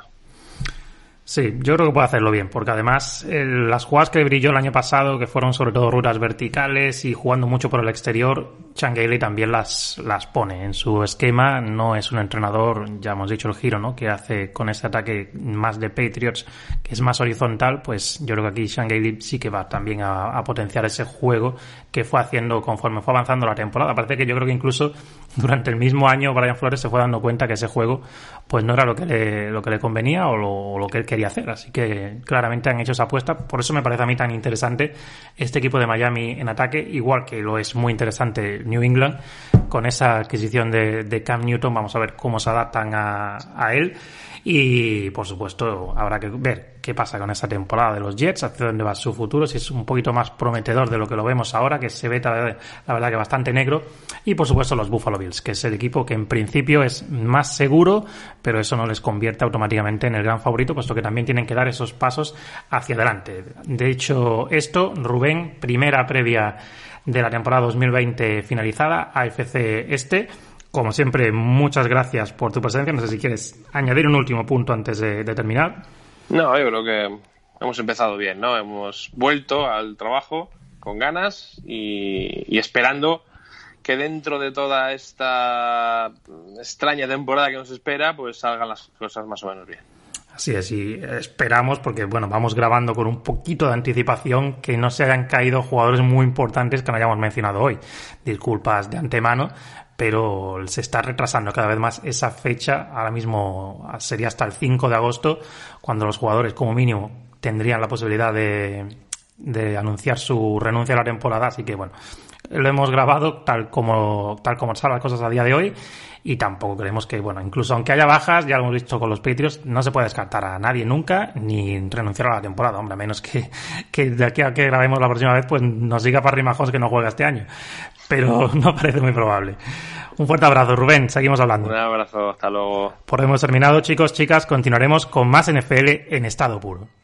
Sí, yo creo que puede hacerlo bien, porque además eh, las jugadas que brilló el año pasado, que fueron sobre todo rutas verticales y jugando mucho por el exterior, Chan Gailey también las las pone en su esquema. No es un entrenador, ya hemos dicho el giro, ¿no?, que hace con este ataque más de Patriots, que es más horizontal. Pues yo creo que aquí Chan Gailey sí que va también a, a potenciar ese juego que fue haciendo conforme fue avanzando la temporada. Aparte que yo creo que incluso durante el mismo año Brian Flores se fue dando cuenta que ese juego pues no era lo que le, lo que le convenía o lo, o lo que él quería hacer. Así que claramente han hecho esa apuesta. Por eso me parece a mí tan interesante este equipo de Miami en ataque, igual que lo es muy interesante New England con esa adquisición de, de Cam Newton. Vamos a ver cómo se adaptan a, a él. Y, por supuesto, habrá que ver qué pasa con esta temporada de los Jets, hacia dónde va su futuro, si es un poquito más prometedor de lo que lo vemos ahora, que se ve, la verdad, que bastante negro. Y, por supuesto, los Buffalo Bills, que es el equipo que en principio es más seguro, pero eso no les convierte automáticamente en el gran favorito, puesto que también tienen que dar esos pasos hacia adelante. De hecho, esto, Rubén, primera previa de la temporada dos mil veinte finalizada, A F C Este. Como siempre, muchas gracias por tu presencia. No sé si quieres añadir un último punto antes de, de terminar. No, yo creo que hemos empezado bien, ¿no? Hemos vuelto al trabajo con ganas y, y esperando que dentro de toda esta extraña temporada que nos espera, pues salgan las cosas más o menos bien. Así es, y esperamos, porque bueno, vamos grabando con un poquito de anticipación, que no se hayan caído jugadores muy importantes que no hayamos mencionado hoy. Disculpas de antemano, pero se está retrasando cada vez más esa fecha. Ahora mismo sería hasta el cinco de agosto, cuando los jugadores como mínimo tendrían la posibilidad de, de anunciar su renuncia a la temporada. Así que bueno, lo hemos grabado tal como tal como están las cosas a día de hoy, y tampoco creemos que, bueno, incluso aunque haya bajas, ya lo hemos visto con los Patriots, no se puede descartar a nadie nunca, ni renunciar a la temporada, hombre, a menos que, que de aquí a que grabemos la próxima vez, pues nos diga Parry Mahomes que no juega este año. Pero no parece muy probable. Un fuerte abrazo, Rubén, seguimos hablando. Un abrazo, hasta luego. Por hoy hemos terminado, chicos, chicas, continuaremos con más N F L en estado puro.